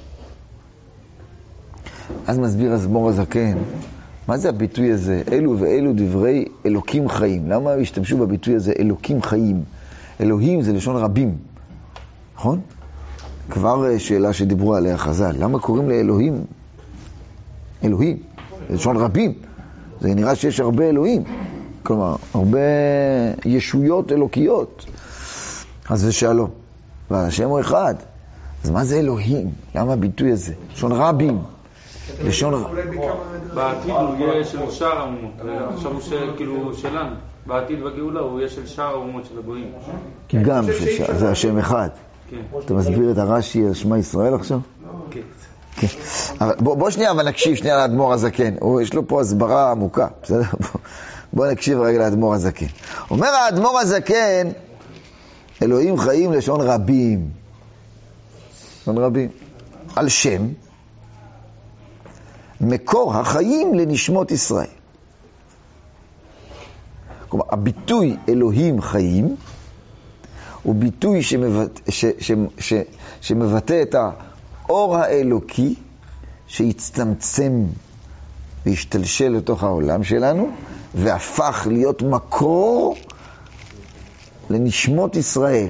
אז מסביר האדמו"ר הזקן, מה זה הביטוי הזה? אלו ואלו דברי אלוקים חיים. למה השתמשו בביטוי הזה אלוקים חיים? אלוהים זה לשון רבים, נכון? כבר שאלה שדיברו עליה חז"ל. למה קוראים לאלוהים אלוהים? זה לשון רבים. זה נראה שיש הרבה אלוהים. כלומר, הרבה ישויות אלוקיות. אז זה שלום. והשם הוא אחד. אז מה זה אלוהים? למה הביטוי הזה? לשון רבים. לשון רבים. בעתיד הוא יהיה של שאר האומות. עכשיו הוא כאילו שלנו. בעתיד בגאולה הוא יהיה של שאר האומות של הגויים. גם זה השם אחד. אתה מסביר את הרש"י על שמע ישראל עכשיו? כן. בוא שנייה, אבל נקשיב שנייה לאדמו"ר הזקן. יש לו פה הסברה עמוקה, בסדר? בוא נקשיב רגע לאדמו"ר הזקן. אומר האדמו"ר הזקן, אלוהים חיים לשון רבים. לשון רבים. על שם מקור החיים לנשמות ישראל. כלומר, הביטוי אלוהים חיים הוא ביטוי שמבט... ש... ש... ש... שמבטא את האור האלוקי שהצטמצם והשתלשל לתוך העולם שלנו והפך להיות מקור לנשמות ישראל.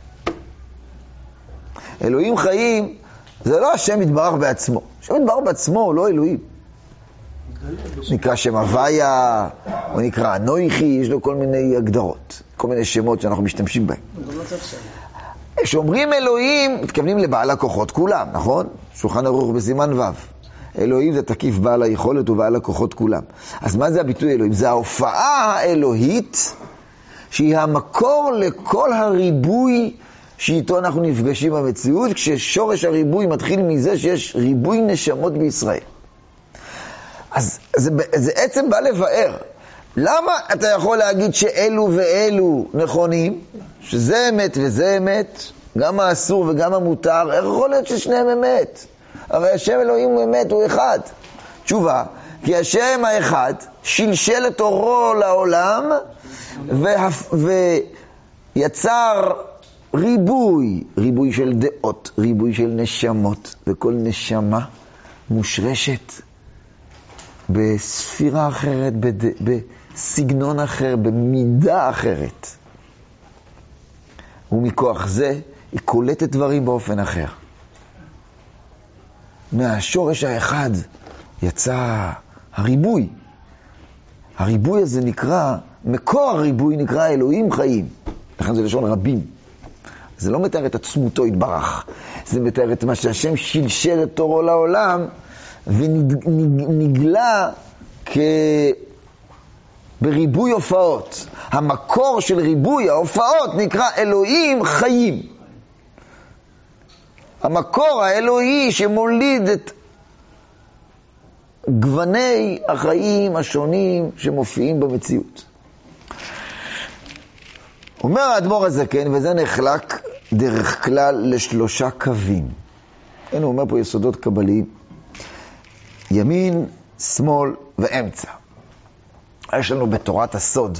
אלוהים חיים זה לא השם יתברך בעצמו. השם יתברך בעצמו הוא לא אלוהים. נקרא שם הוויה, או נקרא אנוכי, יש לו כל מיני הגדרות, כל מיני שמות שאנחנו משתמשים בהם. כשאומרים אלוהים, מתכוונים לבעל הכוחות כולם, נכון? שולחן ערוך בסימן ו'. אלוהים זה תקיף בעל היכולת ובעל הכוחות כולם. אז מה זה הביטוי אלוהים? זה ההופעה האלוהית, שהיא המקור לכל הריבוי שאיתו אנחנו נפגשים במציאות, כששורש הריבוי מתחיל מזה שיש ריבוי נשמות בישראל. אז זה, זה עצם בא לבאר. למה אתה יכול להגיד שאלו ואלו נכונים, שזה אמת וזה אמת, גם האסור וגם המותר, איך יכול להיות ששניהם אמת? הרי השם אלוהים הוא אמת, הוא אחד. תשובה, כי השם האחד שלשל את אורו לעולם והפ... ויצר ריבוי, ריבוי של דעות, ריבוי של נשמות, וכל נשמה מושרשת בספירה אחרת, בד... בסגנון אחר, במידה אחרת. ומכוח זה היא קולטת דברים באופן אחר. מהשורש האחד יצא הריבוי. הריבוי הזה נקרא, מקור הריבוי נקרא אלוהים חיים. לכן זה לשון רבים. זה לא מתאר את עצמותו יתברך. זה מתאר את מה שהשם שלשל את תורו לעולם, ונגלה כ... בריבוי הופעות. המקור של ריבוי ההופעות נקרא אלוהים חיים. המקור האלוהי שמוליד את גווני החיים השונים שמופיעים במציאות. אומר האדמו"ר הזקן, וזה נחלק דרך כלל לשלושה קווים. אין, הוא אומר פה יסודות קבליים. ימין, שמאל ואמצע. יש לנו בתורת הסוד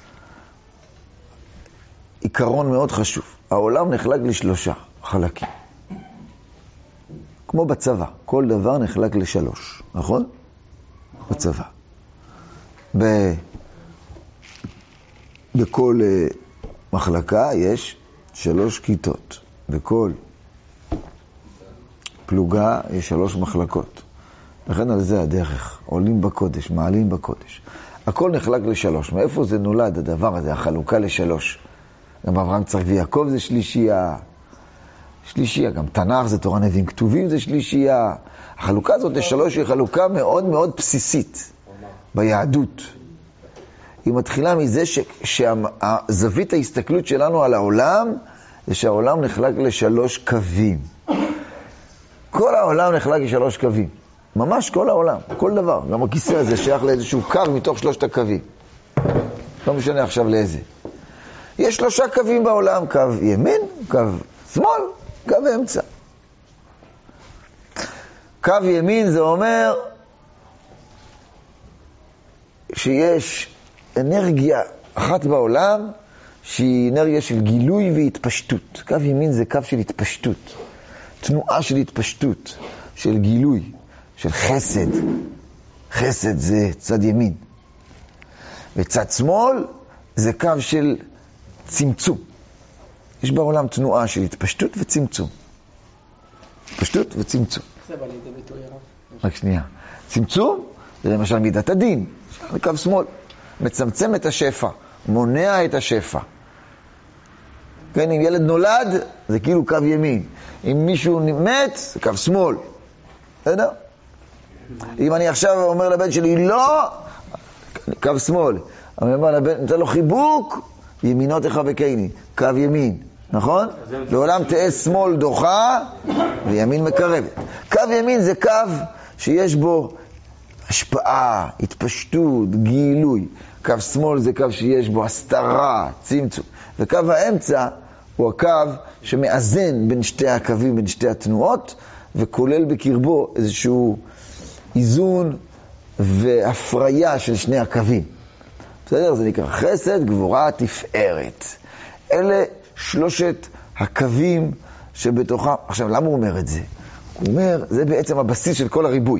עיקרון מאוד חשוב. העולם נחלק לשלושה חלקים. כמו בצבא, כל דבר נחלק לשלוש, נכון? בצבא. ב... בכל uh, מחלקה יש שלוש כיתות. בכל פלוגה יש שלוש מחלקות. לכן על זה הדרך. עולים בקודש, מעלים בקודש. הכל נחלק לשלוש. מאיפה זה נולד הדבר הזה, החלוקה לשלוש? גם אברהם יצחק ויעקב זה שלישייה. שלישייה. גם תנ"ך זה תורה נביאים כתובים, זה שלישייה. החלוקה הזאת לשלוש היא חלוקה מאוד מאוד בסיסית ביהדות. היא מתחילה מזה שזווית ההסתכלות שלנו על העולם, זה שהעולם נחלק לשלוש קווים. כל העולם נחלק לשלוש קווים. ממש כל העולם, כל דבר. גם הכיסא הזה שייך לאיזשהו קו מתוך שלושת הקווים. לא משנה עכשיו לאיזה. יש שלושה קווים בעולם, קו ימין, קו שמאל, קו אמצע. קו ימין זה אומר שיש אנרגיה אחת בעולם שהיא אנרגיה של גילוי והתפשטות. קו ימין זה קו של התפשטות, תנועה של התפשטות, של גילוי, של חסד. חסד זה צד ימין. וצד שמאל זה קו של צמצום. יש בעולם תנועה של התפשטות וצמצום. התפשטות וצמצום. זה בא לידי ביטוי הרב. רק שנייה. צמצום זה למשל מידת הדין. זה קו שמאל. מצמצם את השפע. מונע את השפע. כן, אם ילד נולד, זה כאילו קו ימין. אם מישהו מת, זה קו שמאל. בסדר? אם אני עכשיו אומר לבן שלי, לא, קו שמאל. אני אומר לבן, נתן לו חיבוק, ימינות תחבקני, קו ימין. נכון? לעולם תהיה שמאל דוחה וימין מקרבת. קו ימין זה קו שיש בו השפעה, התפשטות, גילוי. קו שמאל זה קו שיש בו הסתרה, צמצום. וקו האמצע הוא הקו שמאזן בין שתי הקווים, בין שתי התנועות, וכולל בקרבו איזשהו איזון והפריה של שני הקווים. בסדר? זה נקרא חסד, גבורה, תפארת. אלה שלושת הקווים שבתוכם. עכשיו, למה הוא אומר את זה? הוא אומר, זה בעצם הבסיס של כל הריבוי.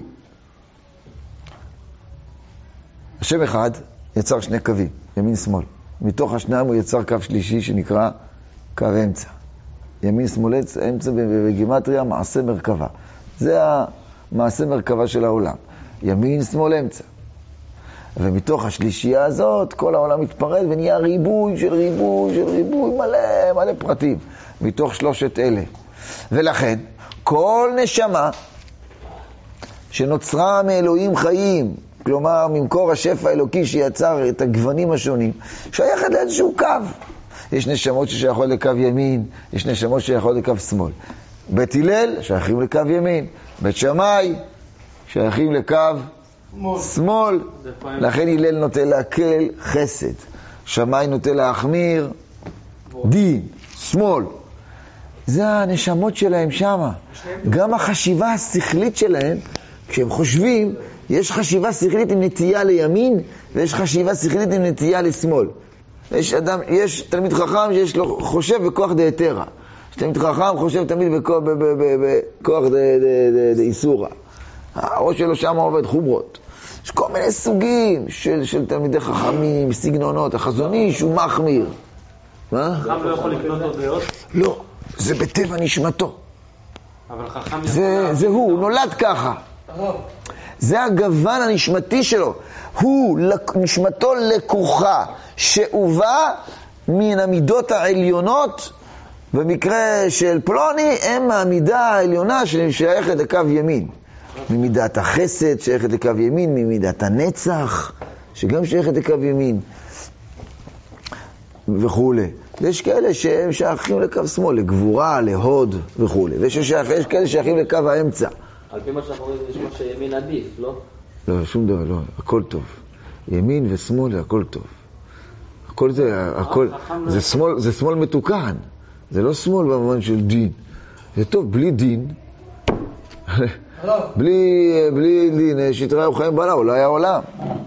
השם אחד יצר שני קווים, ימין שמאל. מתוך השניים הוא יצר קו שלישי שנקרא קו אמצע. ימין שמאל אמצע בגימטריה מעשה מרכבה. זה המעשה מרכבה של העולם. ימין שמאל אמצע. ומתוך השלישייה הזאת כל העולם מתפרד ונהיה ריבוי של ריבוי של ריבוי מלא מלא פרטים מתוך שלושת אלה. ולכן כל נשמה שנוצרה מאלוהים חיים, כלומר ממקור השפע האלוקי שיצר את הגוונים השונים, שייכת לאיזשהו קו. יש נשמות ששייכות לקו ימין, יש נשמות ששייכות לקו שמאל. בית הלל שייכים לקו ימין, בית שמאי שייכים לקו שמאל. לכן הלל נוטה להקל חסד, שמאי נוטה להחמיר דין, שמאל. זה הנשמות שלהם שמה. גם החשיבה השכלית שלהם, כשהם חושבים, יש חשיבה שכלית עם נטייה לימין, ויש חשיבה שכלית עם נטייה לשמאל. יש אדם, יש תלמיד חכם שיש לו חושב בכוח דהתרא. יש תלמיד חכם חושב תמיד בכוח, בכוח דאיסורא. הראש שלו שם עובד חומרות. יש כל מיני סוגים של, של תלמידי חכמים, סגנונות. החזון איש הוא מחמיר. מה? חכם לא יכול לקנות עוד דעות? לא, זה בטבע נשמתו. אבל חכם זה, זה הוא, הוא נולד ככה. זה הגוון הנשמתי שלו. הוא, נשמתו לקוחה, שאובה מן המידות העליונות, במקרה של פלוני, הם המידה העליונה ששייכת לקו ימין. ממידת החסד שייכת לקו ימין, ממידת הנצח, שגם שייכת לקו ימין, וכו'. ויש כאלה שהם שייכים לקו שמאל, לגבורה, להוד, וכו'. ויש כאלה שייכים לקו האמצע. על פי מה שאנחנו רואים, יש מה שימין עדיף, לא? לא, שום דבר, לא. הכל טוב. ימין ושמאל זה הכל טוב. הכל זה, הכל, זה שמאל, זה שמאל מתוקן. זה לא שמאל במובן של דין. זה טוב, בלי דין. בלי, בלי דין, שתראה הוא חיים בעלה, הוא לא היה עולם.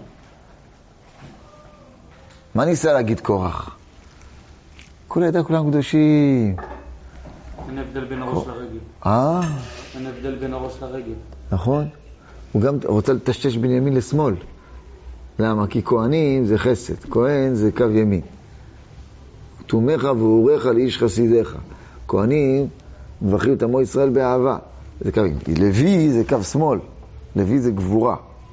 מה ניסה להגיד קורח? כל הידע כולם קדושים. אין הבדל בין הראש לרגל. אה? אין הבדל בין הראש לרגל. נכון. הוא גם רוצה לטשטש בין ימין לשמאל. למה? כי כהנים זה חסד. כהן זה קו ימין. תומך ואורך לאיש חסידיך. כהנים מברכים את עמו ישראל באהבה. זה קו ימין. לוי זה קו שמאל. לוי זה גבורה.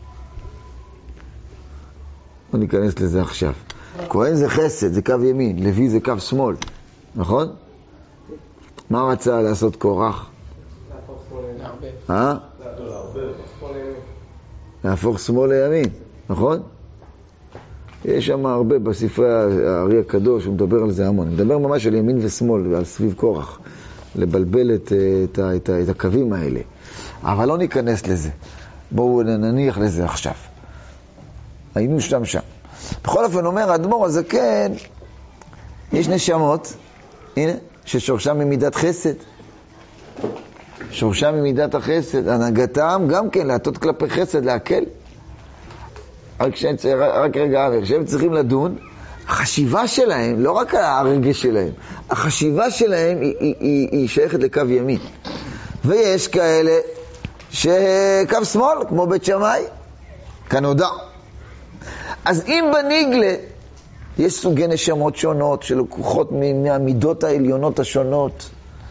בוא ניכנס לזה עכשיו. כהן זה חסד, זה קו ימין. לוי זה קו שמאל. נכון? מה רצה לעשות קורח? אה? להפוך שמאל לימין, נכון? יש שם הרבה בספרי הארי הקדוש, הוא מדבר על זה המון. הוא מדבר ממש על ימין ושמאל ועל סביב קורח, לבלבל את, את, את, את הקווים האלה. אבל לא ניכנס לזה. בואו נניח לזה עכשיו. היינו שם שם. בכל אופן אומר האדמו"ר הזה, כן, יש נשמות, הנה, ששורשם ממידת חסד. שורשם ממידת החסד. הנהגתם גם כן להטות כלפי חסד, להקל. רק, ש... רק רגע, כשהם צריכים לדון, החשיבה שלהם, לא רק הרגש שלהם, החשיבה שלהם היא, היא, היא, היא שייכת לקו ימין. ויש כאלה שקו שמאל, כמו בית שמאי, כנודע. אז אם בניגלה יש סוגי נשמות שונות שלקוחות מהמידות העליונות השונות,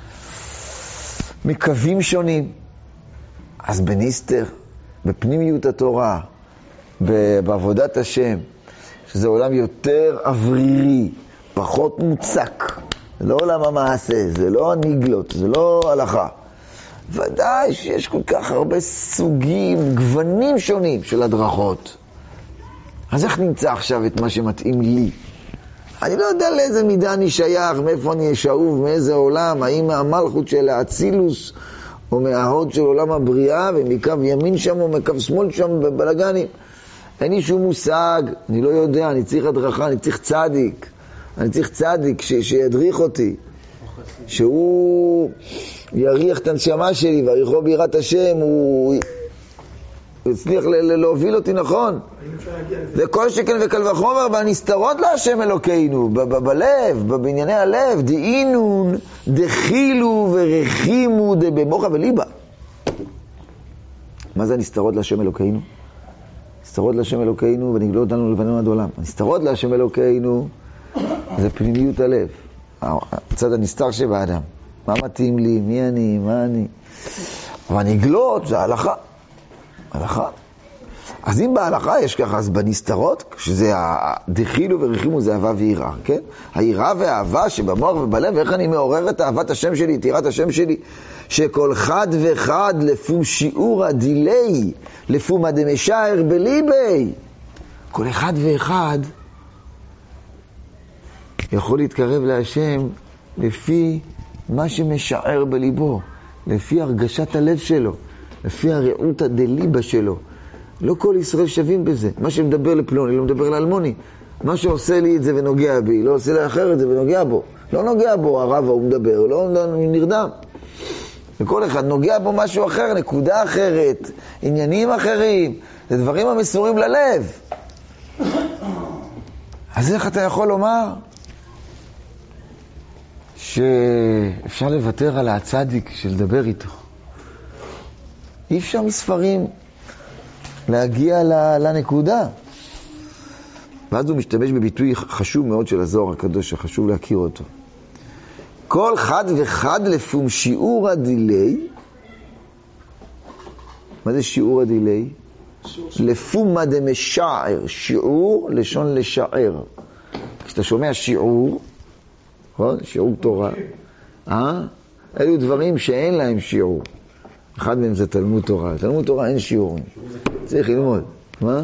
מקווים שונים, אז בניסטר, בפנימיות התורה, בעבודת השם, שזה עולם יותר אוורירי, פחות מוצק, זה לא עולם המעשה, זה לא הניגלות, זה לא הלכה. ודאי שיש כל כך הרבה סוגים, גוונים שונים של הדרכות. אז איך נמצא עכשיו את מה שמתאים לי? אני לא יודע לאיזה מידה אני שייך, מאיפה אני שאוב, מאיזה עולם, האם מהמלכות של האצילוס, או מההוד של עולם הבריאה, ומקו ימין שם או מקו שמאל שם בבלגנים. אין לי שום מושג, אני לא יודע, אני צריך הדרכה, אני צריך צדיק, אני צריך צדיק ש- שידריך אותי, שהוא יריח את הנשמה שלי, ויריחו ביראת השם, הוא הצליח ל- ל- להוביל אותי נכון. זה כל שכן וקל וחומר, והנסתרות להשם אלוקינו, ב- ב- בלב, בבנייני הלב, דאינון, דחילו ורחימו דבמוחה וליבה. מה זה הנסתרות להשם אלוקינו? נסתרות להשם אלוקינו ונגלות לנו לבנינו עד עולם. נסתרות להשם אלוקינו זה פנימיות הלב, הצד הנסתר שבאדם. מה מתאים לי, מי אני, מה אני. אבל נגלות זה הלכה. הלכה. אז אם בהלכה יש ככה, אז בנסתרות, שזה הדחילו ורחימו זה אהבה ויראה, כן? היראה והאהבה שבמוח ובלב, איך אני מעורר את אהבת השם שלי, את יראת השם שלי, שכל חד וחד לפום שיעור הדילי, לפום הדמשער בליבי. כל אחד ואחד יכול להתקרב להשם לפי מה שמשער בליבו, לפי הרגשת הלב שלו, לפי הרעות הדליבה שלו. לא כל ישראל שווים בזה. מה שמדבר לפלוני, לא מדבר לאלמוני. מה שעושה לי את זה ונוגע בי, לא עושה לאחר את זה ונוגע בו. לא נוגע בו, הרב הוא מדבר, לא נרדם. וכל אחד נוגע בו משהו אחר, נקודה אחרת, עניינים אחרים, זה דברים המסורים ללב. אז איך אתה יכול לומר שאפשר לוותר על הצדיק של לדבר איתו? אי אפשר מספרים להגיע לנקודה. ואז הוא משתמש בביטוי חשוב מאוד של הזוהר הקדוש, שחשוב להכיר אותו. כל חד וחד לפום שיעור הדילי. מה זה שיעור הדילי? לפום הדמשער. שיעור, לשון לשער. כשאתה שומע שיעור, שיעור תורה, אה? אלו דברים שאין להם שיעור. אחד מהם זה תלמוד תורה. תלמוד תורה אין שיעורים. צריך ללמוד. מה?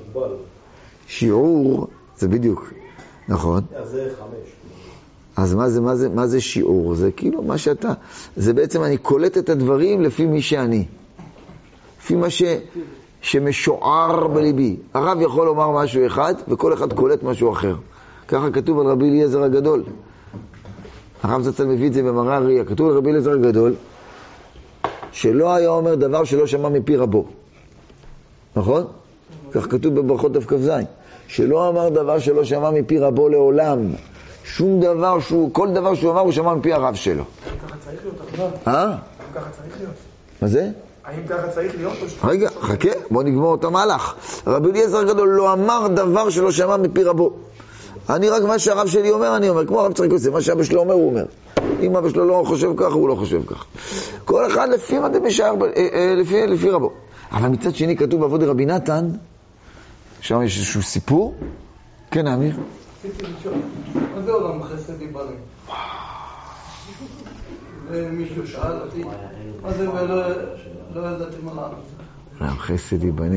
שיעור, זה בדיוק. נכון. זה חמש. אז מה זה, מה זה, מה זה שיעור? זה כאילו מה שאתה, זה בעצם אני קולט את הדברים לפי מי שאני. לפי מה ש, שמשוער בליבי. הרב יכול לומר משהו אחד, וכל אחד קולט משהו אחר. ככה כתוב על רבי אליעזר הגדול. הרב זצ"ל מביא את זה במראה ראייה. כתוב על רבי אליעזר הגדול, שלא היה אומר דבר שלא שמע מפי רבו. נכון? כך כתוב בברכות דף כ"ז. שלא אמר דבר שלא שמע מפי רבו לעולם. שום דבר שהוא, כל דבר שהוא אמר הוא שמע מפי הרב שלו. האם ככה צריך להיות, הרב? אה? האם ככה צריך להיות? מה זה? האם ככה צריך להיות? רגע, חכה, בוא נגמור את המהלך. רבי אליעזר הגדול לא אמר דבר שלא שמע מפי רבו. אני רק מה שהרב שלי אומר, אני אומר, כמו הרב צריך לזה, מה שאבא שלו אומר, הוא אומר. אם אבא שלו לא חושב כך, הוא לא חושב כך. כל אחד לפי מה דמשער, לפי, לפי רבו. אבל מצד שני כתוב בעבוד רבי נתן, שם יש איזשהו סיפור. כן, אמיר? רציתי לשאול, מה זה עולם חסד ייבנה? ומישהו שאל אותי, מה זה ולא לא ידעתי מה לענות. לעם חסד ייבנה.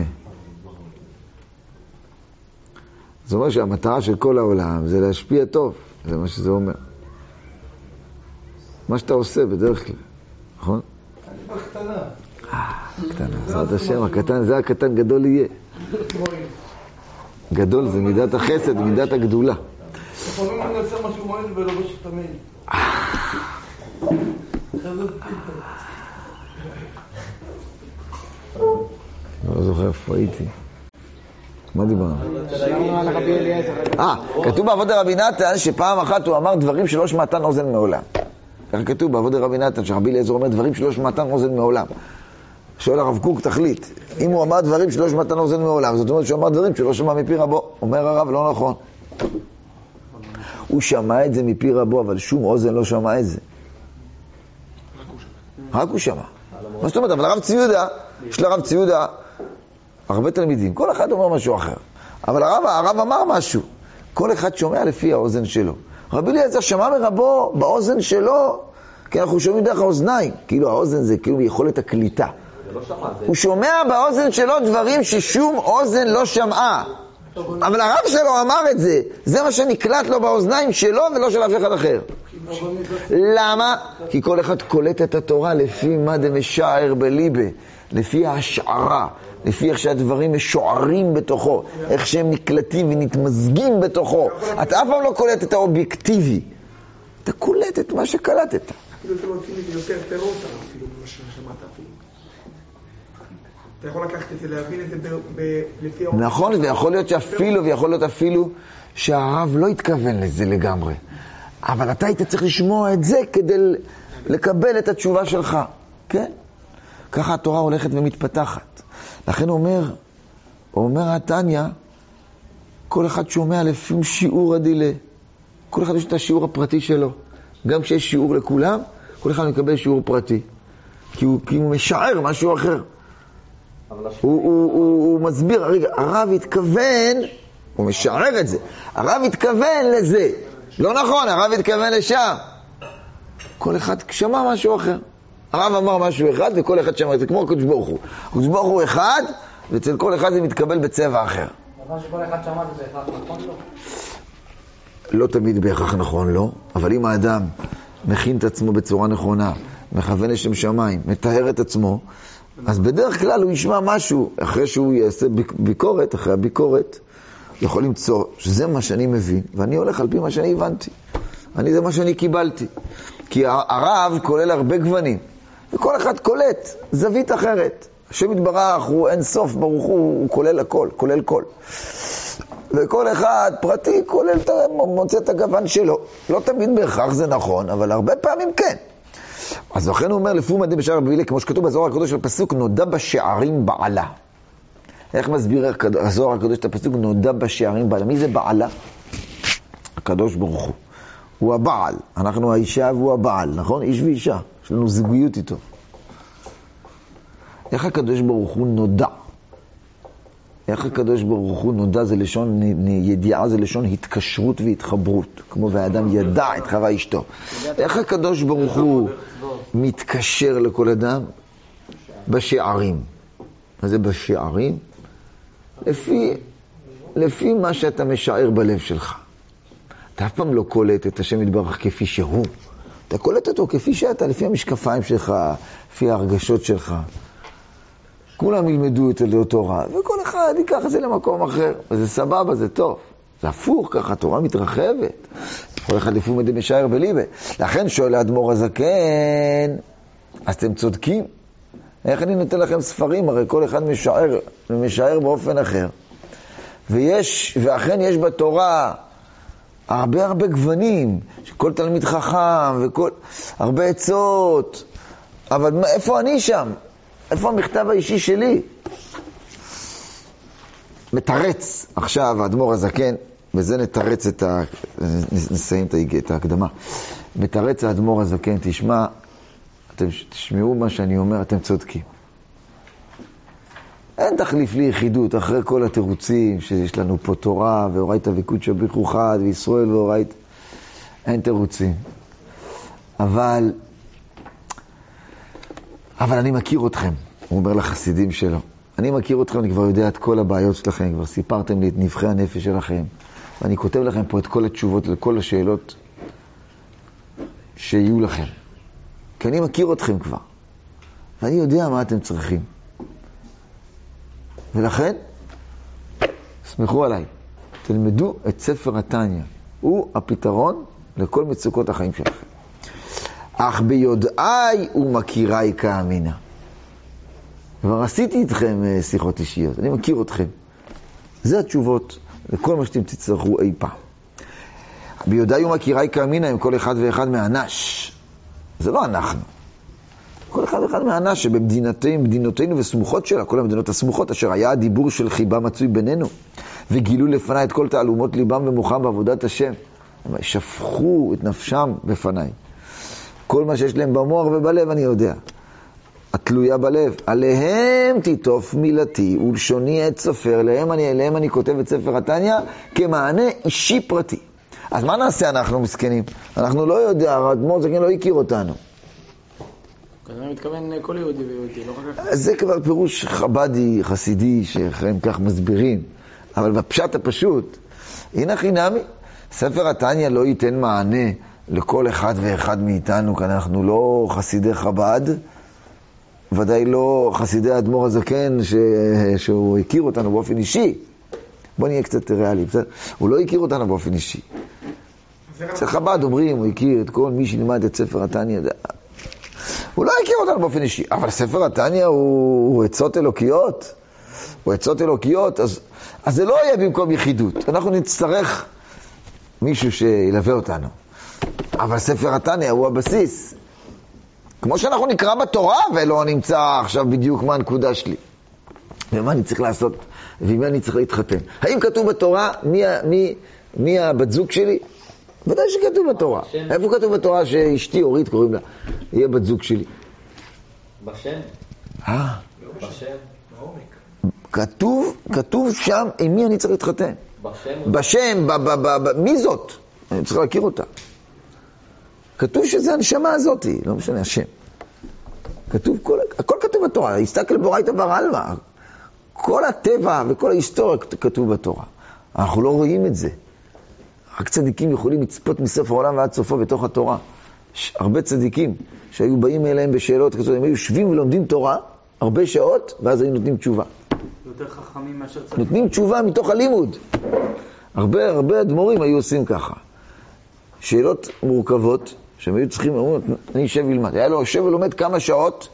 זאת אומרת שהמטרה של כל העולם זה להשפיע טוב, זה מה שזה אומר. מה שאתה עושה בדרך כלל, נכון? אני בקטנה. אה, קטנה, זאת השם, הקטן, זה הקטן גדול יהיה. גדול זה מידת החסד, מידת הגדולה. לפעמים אני עושה משהו מועיל ולא בשתמיד. לא זוכר איפה הייתי. מה דיברנו? אה, כתוב בעבוד רבי נתן שפעם אחת הוא אמר דברים שלא שמעתן אוזן מעולם. איך כתוב בעבוד רבי נתן שרבי אליעזר אומר דברים שלא שמעתן אוזן מעולם. שואל הרב קוק תחליט, אם הוא אמר דברים שלא שמעתן אוזן מעולם, זאת אומרת שהוא אמר דברים שלא שמע מפי רבו. אומר הרב, לא נכון. הוא שמע את זה מפי רבו, אבל שום אוזן לא שמע את זה. רק הוא שמע. מה זאת אומרת? אבל הרב צבי יהודה, יש לרב צבי יהודה הרבה תלמידים, כל אחד אומר משהו אחר. אבל הרב, הרב אמר משהו. כל אחד שומע לפי האוזן שלו. רבי אליעזר שמע מרבו באוזן שלו, כי אנחנו שומעים דרך האוזניים. כאילו האוזן זה כאילו יכולת הקליטה. הוא שומע באוזן שלו דברים ששום אוזן לא שמעה. אבל הרב שלו אמר את זה. זה מה שנקלט לו באוזניים שלו ולא של אף אחד אחר. למה? כי כל אחד קולט את התורה לפי מה דמשער בליבה, לפי ההשערה, לפי איך שהדברים משוערים בתוכו, איך שהם נקלטים ונתמזגים בתוכו. אתה אף פעם לא קולט את האובייקטיבי, אתה קולט את מה שקלטת. אפילו אתה מוצאים את יותר פירוט, אפילו ממה ששמעת אפילו. אתה יכול לקחת את זה, להבין את זה לפי האופן. נכון, ויכול להיות שאפילו, ויכול להיות אפילו שהרב לא התכוון לזה לגמרי. אבל אתה היית צריך לשמוע את זה כדי לקבל את התשובה שלך. כן? ככה התורה הולכת ומתפתחת. לכן אומר, אומר התניה, כל אחד שומע לפי שיעור הדילה. כל אחד יש את השיעור הפרטי שלו. גם כשיש שיעור לכולם, כל אחד מקבל שיעור פרטי. כי הוא, כי הוא משער משהו אחר. הוא, הוא, הוא, הוא מסביר, רגע, הרב התכוון, הוא משער את זה. הרב התכוון לזה. לא נכון, הרב התכוון לשם. כל אחד שמע משהו אחר. הרב אמר משהו אחד וכל אחד שמע את זה, כמו הקדוש ברוך הוא. הקדוש ברוך הוא אחד, ואצל כל אחד זה מתקבל בצבע אחר. דבר שכל אחד שמע את זה, בהכרח נכון לו? לא תמיד בהכרח נכון לו, אבל אם האדם מכין את עצמו בצורה נכונה, מכוון לשם שמיים, מתאר את עצמו, אז בדרך כלל הוא ישמע משהו, אחרי שהוא יעשה ביקורת, אחרי הביקורת, יכול למצוא שזה מה שאני מבין, ואני הולך על פי מה שאני הבנתי. אני זה מה שאני קיבלתי. כי הרב כולל הרבה גוונים, וכל אחד קולט זווית אחרת. השם יתברך הוא אין סוף, ברוך הוא, הוא כולל הכל, כולל כל. וכל אחד פרטי כולל, מוצא את הגוון שלו. לא תמיד בהכרח זה נכון, אבל הרבה פעמים כן. אז לכן הוא אומר, לפום מדהים בשער בבילה, כמו שכתוב בזוהר הקדוש של הפסוק, נודע בשערים בעלה. איך מסביר הזוהר הקדוש את הפסוק, נודע בשערים בעלה? מי זה בעלה? הקדוש ברוך הוא. הוא הבעל. אנחנו האישה והוא הבעל, נכון? איש ואישה. יש לנו זוגיות איתו. איך הקדוש ברוך הוא נודע? איך הקדוש ברוך הוא נודע זה לשון, ידיעה זה לשון התקשרות והתחברות. כמו והאדם ידע את חווה אשתו. איך הקדוש ברוך הוא מתקשר לכל אדם? בשערים. מה זה בשערים? לפי, לפי מה שאתה משער בלב שלך. אתה אף פעם לא קולט את השם יתברך כפי שהוא. אתה קולט אותו כפי שאתה, לפי המשקפיים שלך, לפי ההרגשות שלך. כולם ילמדו את התורה, וכל אחד ייקח את זה למקום אחר. וזה סבבה, זה טוב. זה הפוך, ככה התורה מתרחבת. כל אחד לפי מדהים משער בליבה. לכן שואל האדמו"ר הזקן, אז אתם צודקים. איך אני נותן לכם ספרים? הרי כל אחד משער, משער באופן אחר. ויש, ואכן יש בתורה הרבה הרבה גוונים, שכל תלמיד חכם וכל, הרבה עצות. אבל איפה אני שם? איפה המכתב האישי שלי? מתרץ עכשיו האדמו"ר הזקן, וזה נתרץ את ה... נסיים את ההקדמה. מתרץ האדמו"ר הזקן, תשמע, אתם תשמעו מה שאני אומר, אתם צודקים. אין תחליף לי יחידות אחרי כל התירוצים שיש לנו פה תורה, ואורייתא וקודשא בריך חד, וישראל ואורייתא. אין תירוצים. אבל אבל אני מכיר אתכם, הוא אומר לחסידים שלו. אני מכיר אתכם, אני כבר יודע את כל הבעיות שלכם, כבר סיפרתם לי את נבחי הנפש שלכם, ואני כותב לכם פה את כל התשובות לכל השאלות שיהיו לכם. כי אני מכיר אתכם כבר, ואני יודע מה אתם צריכים. ולכן, סמכו עליי, תלמדו את ספר התניא. הוא הפתרון לכל מצוקות החיים שלכם. אך ביודעי ומכיריי כאמינה. כבר עשיתי איתכם שיחות אישיות, אני מכיר אתכם. זה התשובות לכל מה שאתם תצטרכו אי פעם. ביודעי ומכיריי כאמינה הם כל אחד ואחד מהאנש. זה לא אנחנו. כל אחד ואחד מהאנש שבמדינתנו, מדינותינו וסמוכות שלה, כל המדינות הסמוכות, אשר היה הדיבור של חיבה מצוי בינינו, וגילו לפניי את כל תעלומות ליבם ומוחם בעבודת השם. הם שפכו את נפשם בפניי. כל מה שיש להם במוח ובלב אני יודע. התלויה בלב. עליהם תיטוף מילתי ולשוני את סופר. להם אני, אליהם אני כותב את ספר התניא כמענה אישי פרטי. אז מה נעשה אנחנו מסכנים? אנחנו לא יודע, האדמו"ר זקן לא הכיר אותנו. כנראה מתכוון כל יהודי ויהודי, לא רק... זה כבר פירוש חבדי, חסידי, שהם כך מסבירים. אבל בפשט הפשוט, הנה חינמי, ספר התניא לא ייתן מענה לכל אחד ואחד מאיתנו, כי אנחנו לא חסידי חב"ד, ודאי לא חסידי האדמו"ר הזקן ש... שהוא הכיר אותנו באופן אישי. בוא נהיה קצת ריאלי, בסדר? הוא לא הכיר אותנו באופן אישי. אצל חב"ד אומרים, הוא הכיר את כל מי שנלמד את ספר התניא. הוא לא הכיר אותנו באופן אישי, אבל ספר התניא הוא, הוא עצות אלוקיות. הוא עצות אלוקיות, אז, אז זה לא יהיה במקום יחידות. אנחנו נצטרך מישהו שילווה אותנו. אבל ספר התניא הוא הבסיס. כמו שאנחנו נקרא בתורה, ולא נמצא עכשיו בדיוק מה הנקודה שלי. ומה אני צריך לעשות, ומה אני צריך להתחתן. האם כתוב בתורה מי, מי, מי הבת זוג שלי? ודאי שכתוב בתורה. איפה כתוב בתורה שאשתי אורית קוראים לה? יהיה בת זוג שלי. בשם? אה? בשם? כתוב, כתוב שם עם מי אני צריך להתחתן. בשם? בשם, ב, ב, ב, ב, מי זאת? אני צריך להכיר אותה. כתוב שזה הנשמה הזאת, לא משנה, השם. כתוב, כל, הכל כתוב בתורה, הסתכל בורייתא בר עלמא. כל הטבע וכל ההיסטוריה כתוב בתורה. אנחנו לא רואים את זה. רק צדיקים יכולים לצפות מסוף העולם ועד סופו בתוך התורה. הרבה צדיקים שהיו באים אליהם בשאלות כזאת, הם היו יושבים ולומדים תורה הרבה שעות, ואז היו נותנים תשובה. יותר חכמים מאשר צדיקים. נותנים תשובה מתוך הלימוד. הרבה, הרבה אדמו"רים היו עושים ככה. שאלות מורכבות, שהם היו צריכים, אמרו, אני יושב ולמד. היה לו יושב ולומד כמה שעות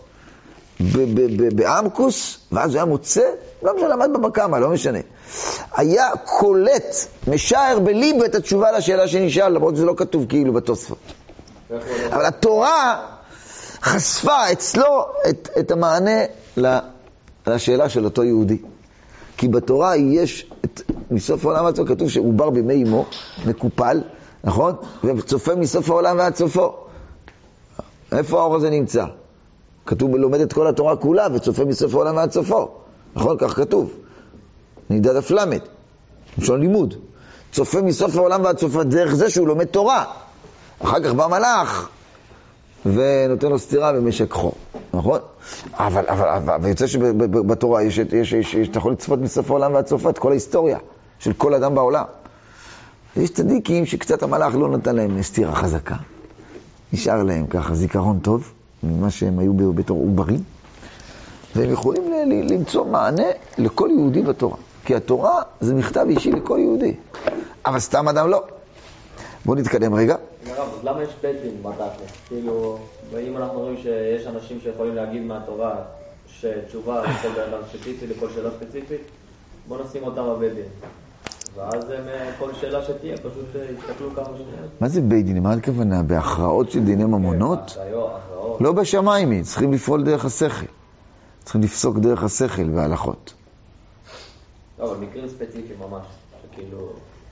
בעמקוס, ואז הוא היה מוצא, לא משנה, למד במקמה, לא משנה. היה קולט, משער בליבו את התשובה לשאלה שנשאל, למרות שזה לא כתוב כאילו בתוספות. אבל התורה חשפה אצלו את, את המענה לשאלה של אותו יהודי. כי בתורה יש, את, מסוף העולם ועד סופו, כתוב שהוא בר בימי אמו, מקופל, נכון? וצופה מסוף העולם ועד סופו. איפה האור הזה נמצא? כתוב, לומד את כל התורה כולה, וצופה מסוף העולם ועד סופו. נכון? כך כתוב. נידד הפלמד. משון לימוד. צופה מסוף העולם ועד סופו, דרך זה שהוא לומד תורה. אחר כך בא מלאך, ונותן לו סתירה במשק חור. נכון? אבל, אבל, אבל, ויוצא שבתורה יש, יש, יש, יש, אתה יכול לצפות מסוף העולם ועד סופו, את כל ההיסטוריה של כל אדם בעולם. יש צדיקים שקצת המלאך לא נתן להם סתירה חזקה. נשאר להם ככה זיכרון טוב, ממה שהם היו בתור עוברים, והם יכולים ל- למצוא מענה לכל יהודי בתורה. כי התורה זה מכתב אישי לכל יהודי. אבל סתם אדם לא. בואו נתקדם רגע. הרב, אז למה יש בית דין בתכל'ס? כאילו, אם אנחנו רואים שיש אנשים שיכולים להגיד מהתורה שתשובה לכל בן אדם ספציפי, לכל שאלה ספציפית, בואו נשים אותה בבית דין. ואז הם, כל שאלה שתהיה, פשוט יסתכלו כמה שניות. מה זה בית דין? מה הכוונה? בהכרעות של דיני ממונות? לא בשמיים, צריכים לפעול דרך השכל. צריכים לפסוק דרך השכל וההלכות. לא, אבל מקרים ספציפיים ממש, שכאילו...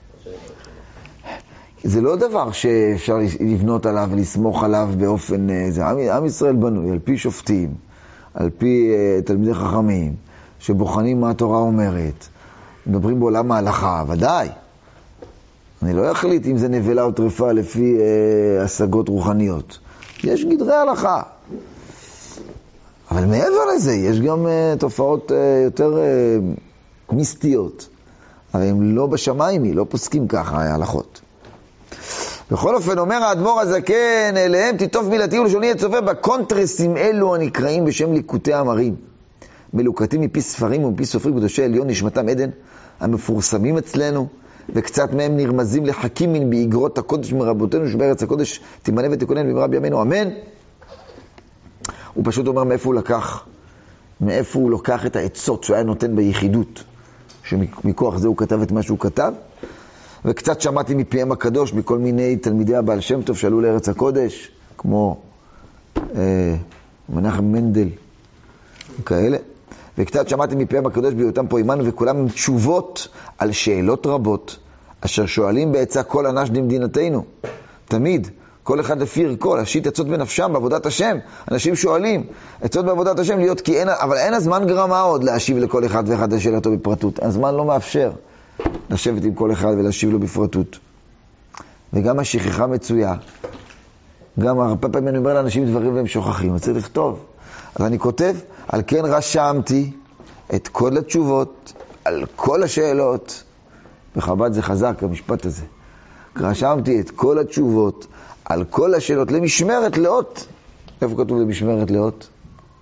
זה לא דבר שאפשר לבנות עליו ולסמוך עליו באופן... זה, עם, עם ישראל בנוי על פי שופטים, על פי uh, תלמידי חכמים, שבוחנים מה התורה אומרת, מדברים בעולם ההלכה, ודאי. אני לא אחליט אם זה נבלה או טרפה לפי uh, השגות רוחניות. יש גדרי הלכה. אבל מעבר לזה, יש גם uh, תופעות uh, יותר uh, מיסטיות. אבל הם לא בשמיים, לא פוסקים ככה ההלכות. בכל אופן, אומר האדמו"ר הזקן, אליהם תיטוף מילתי ולשוני הצופה בקונטרסים אלו הנקראים בשם ליקוטי המרים. מלוקטים מפי ספרים ומפי סופרים קדושי עליון נשמתם עדן, המפורסמים אצלנו, וקצת מהם נרמזים לחכים מן באגרות הקודש מרבותינו שבארץ הקודש תימנה ותכונן במהרה בימינו, אמן. הוא פשוט אומר מאיפה הוא לקח, מאיפה הוא לוקח את העצות שהוא היה נותן ביחידות, שמכוח זה הוא כתב את מה שהוא כתב. וקצת שמעתי מפיהם הקדוש, מכל מיני תלמידי הבעל שם טוב שעלו לארץ הקודש, כמו אה, מנחם מנדל וכאלה. וקצת שמעתי מפיהם הקדוש בהיותם פה עמנו, וכולם עם תשובות על שאלות רבות, אשר שואלים בעצה כל אנש במדינתנו. תמיד, כל אחד לפי ערכו, להשית עצות בנפשם בעבודת השם. אנשים שואלים, עצות בעבודת השם להיות כי אין, אבל אין הזמן גרמה עוד להשיב לכל אחד ואחד לשאלתו בפרטות. הזמן לא מאפשר לשבת עם כל אחד ולהשיב לו בפרטות. וגם השכחה מצויה. גם הרבה פעמים אני אומר לאנשים דברים והם שוכחים, אז צריך לכתוב. אז אני כותב, על כן רשמתי את כל התשובות, על כל השאלות. בחב"ד זה חזק, המשפט הזה. רשמתי את כל התשובות, על כל השאלות, למשמרת לאות. איפה כתוב למשמרת לאות?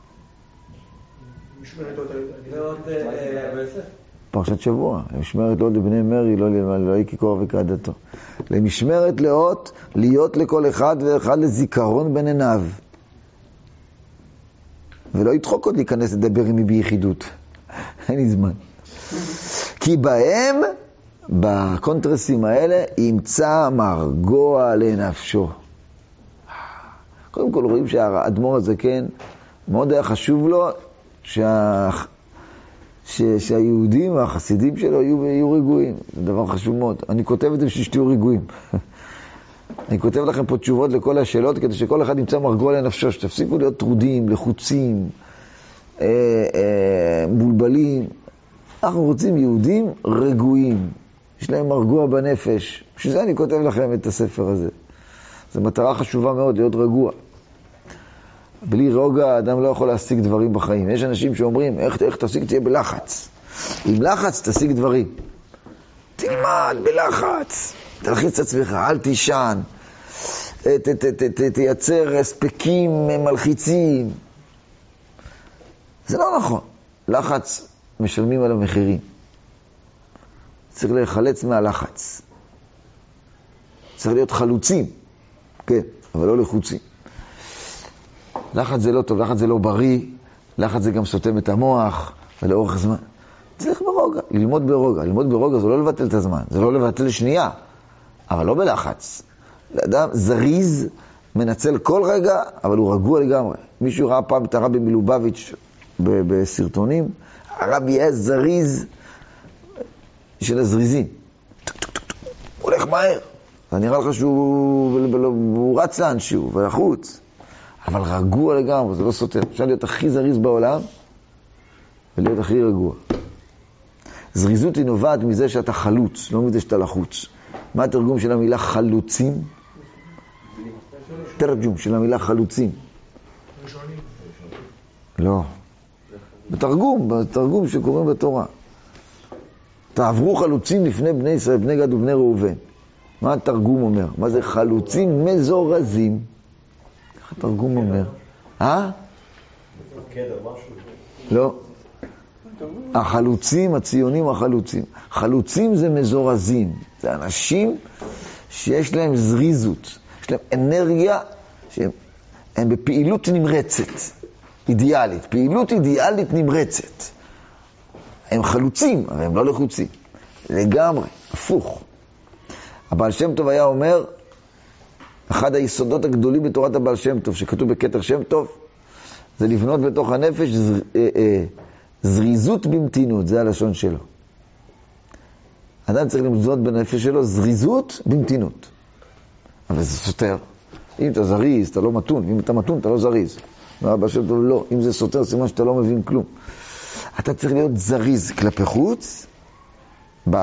משמרת לאות, לאות בעצם. פרשת שבוע, למשמרת לאות לבני מרי, לא יקי קורא וקעדתו. למשמרת לאות, להיות לכל אחד ואחד לזיכרון בין עיניו. ולא ידחוק עוד להיכנס לדבר עמי ביחידות. אין לי זמן. כי בהם, בקונטרסים האלה, ימצא מרגוע לנפשו. קודם כל רואים שהאדמו"ר הזה, כן, מאוד היה חשוב לו שה... ש... שהיהודים והחסידים שלו יהיו, יהיו רגועים. זה דבר חשוב מאוד. אני כותב את זה בשביל שתהיו רגועים. אני כותב לכם פה תשובות לכל השאלות, כדי שכל אחד ימצא מרגוע לנפשו, שתפסיקו להיות טרודים, לחוצים, אה, אה, מולבלים. אנחנו רוצים יהודים רגועים. יש להם מרגוע בנפש. בשביל זה אני כותב לכם את הספר הזה. זו מטרה חשובה מאוד, להיות רגוע. בלי רוגע, האדם לא יכול להשיג דברים בחיים. יש אנשים שאומרים, איך, איך תשיג? תהיה בלחץ. עם לחץ תשיג דברים. תלמד בלחץ. תלחיץ את עצמך, אל תישן. ת, ת, ת, ת, ת, תייצר ספקים מלחיצים. זה לא נכון. לחץ משלמים על המחירים. צריך להיחלץ מהלחץ. צריך להיות חלוצים. כן, אבל לא לחוצים. לחץ זה לא טוב, לחץ זה לא בריא, לחץ זה גם סותם את המוח, ולאורך זמן. צריך ברוגע, ללמוד ברוגע. ללמוד ברוגע זה לא לבטל את הזמן, זה לא לבטל שנייה, אבל לא בלחץ. לאדם זריז, מנצל כל רגע, אבל הוא רגוע לגמרי. מישהו ראה פעם את הרבי מלובביץ' בסרטונים, הרבי היה זריז של הזריזים. הוא הולך מהר. זה נראה לך שהוא רץ לאנשהו ולחוץ. אבל רגוע לגמרי, זה לא סותר. אפשר להיות הכי זריז בעולם ולהיות הכי רגוע. זריזות היא נובעת מזה שאתה חלוץ, לא מזה שאתה לחוץ. מה התרגום של המילה חלוצים? תרגום של המילה חלוצים. לא. בתרגום, בתרגום שקוראים בתורה. תעברו חלוצים לפני בני ישראל, בני גד ובני ראובן. מה התרגום אומר? מה זה חלוצים מזורזים? איך התרגום אומר? אה? לא. החלוצים, הציונים החלוצים. חלוצים זה מזורזים. זה אנשים שיש להם זריזות. יש להם אנרגיה שהם הם בפעילות נמרצת. אידיאלית. פעילות אידיאלית נמרצת. הם חלוצים, אבל הם לא לחוצים. לגמרי, הפוך. הבעל שם טוב היה אומר, אחד היסודות הגדולים בתורת הבעל שם טוב, שכתוב בכתר שם טוב, זה לבנות בתוך הנפש זר, אה, אה, זריזות במתינות, זה הלשון שלו. אדם צריך לבנות בנפש שלו זריזות במתינות. אבל זה סותר. אם אתה זריז, אתה לא מתון. אם אתה מתון, אתה לא זריז. הבעל שם טוב לא. אם זה סותר, סימן שאתה לא מבין כלום. אתה צריך להיות זריז כלפי חוץ, ב...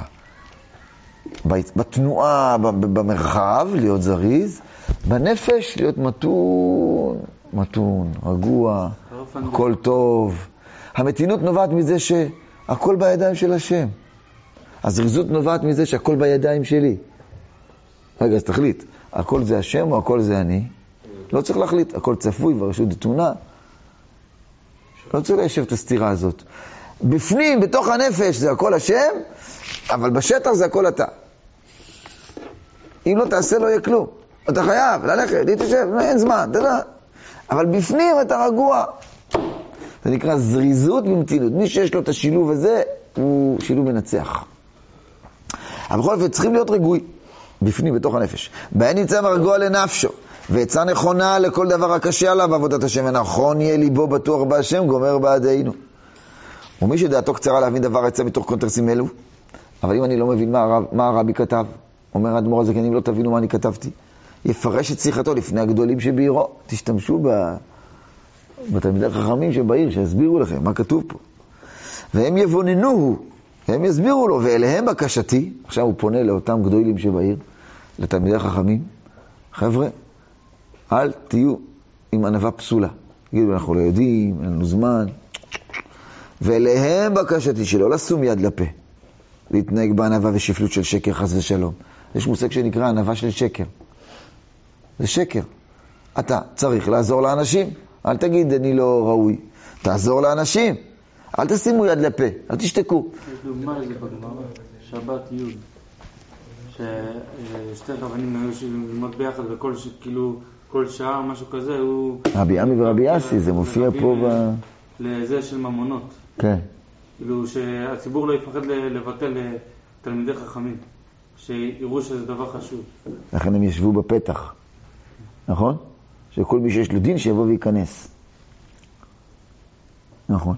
בתנועה, במרחב, להיות זריז, בנפש להיות מתון, מתון, רגוע, הכל טוב. המתינות נובעת מזה שהכל בידיים של השם. הזריזות נובעת מזה שהכל בידיים שלי. רגע, אז תחליט, הכל זה השם או הכל זה אני? לא צריך להחליט, הכל צפוי ורשות נתונה. לא צריך ליישב את הסתירה הזאת. בפנים, בתוך הנפש, זה הכל השם, אבל בשטח זה הכל אתה. אם לא תעשה, לא יהיה כלום. אתה חייב ללכת, להתיישב, אין זמן, אתה יודע. אבל בפנים אתה רגוע. זה נקרא זריזות ומתינות. מי שיש לו את השילוב הזה, הוא שילוב מנצח. אבל בכל אופן, צריכים להיות רגוי. בפנים, בתוך הנפש. בהן נמצא מרגוע לנפשו, ועצה נכונה לכל דבר הקשה עליו, עבודת השם, ונכון יהיה ליבו בטוח בהשם, גומר בעדינו. ומי שדעתו קצרה להבין דבר עצה מתוך קונטרסים אלו, אבל אם אני לא מבין מה, הרב, מה הרבי כתב, אומר האדמו"ר הזקן, אם לא תבינו מה אני כתבתי, יפרש את שיחתו לפני הגדולים שבעירו. תשתמשו ב... בתלמידי החכמים שבעיר, שיסבירו לכם מה כתוב פה. והם יבוננו, הם יסבירו לו, ואליהם בקשתי, עכשיו הוא פונה לאותם גדולים שבעיר, לתלמידי החכמים, חבר'ה, אל תהיו עם ענווה פסולה. תגידו, אנחנו לא יודעים, אין לנו זמן. ואליהם בקשתי, שלא לשום יד לפה, להתנהג בענווה ושפלות של שקר, חס ושלום. יש מושג שנקרא ענווה של שקר. זה שקר. אתה צריך לעזור לאנשים. אל תגיד, אני לא ראוי. תעזור לאנשים. אל תשימו יד לפה, אל תשתקו. יש דוגמה לזה בגמרא, שבת י' ששתי רבנים היו ללמוד ביחד וכל כאילו כל שעה משהו כזה הוא... רבי עמי ורבי אסי, זה מופיע פה ב... לזה של ממונות. כן. כאילו שהציבור לא יפחד לבטל תלמידי חכמים, שיראו שזה דבר חשוב. לכן הם ישבו בפתח, נכון? שכל מי שיש לו דין שיבוא וייכנס. נכון.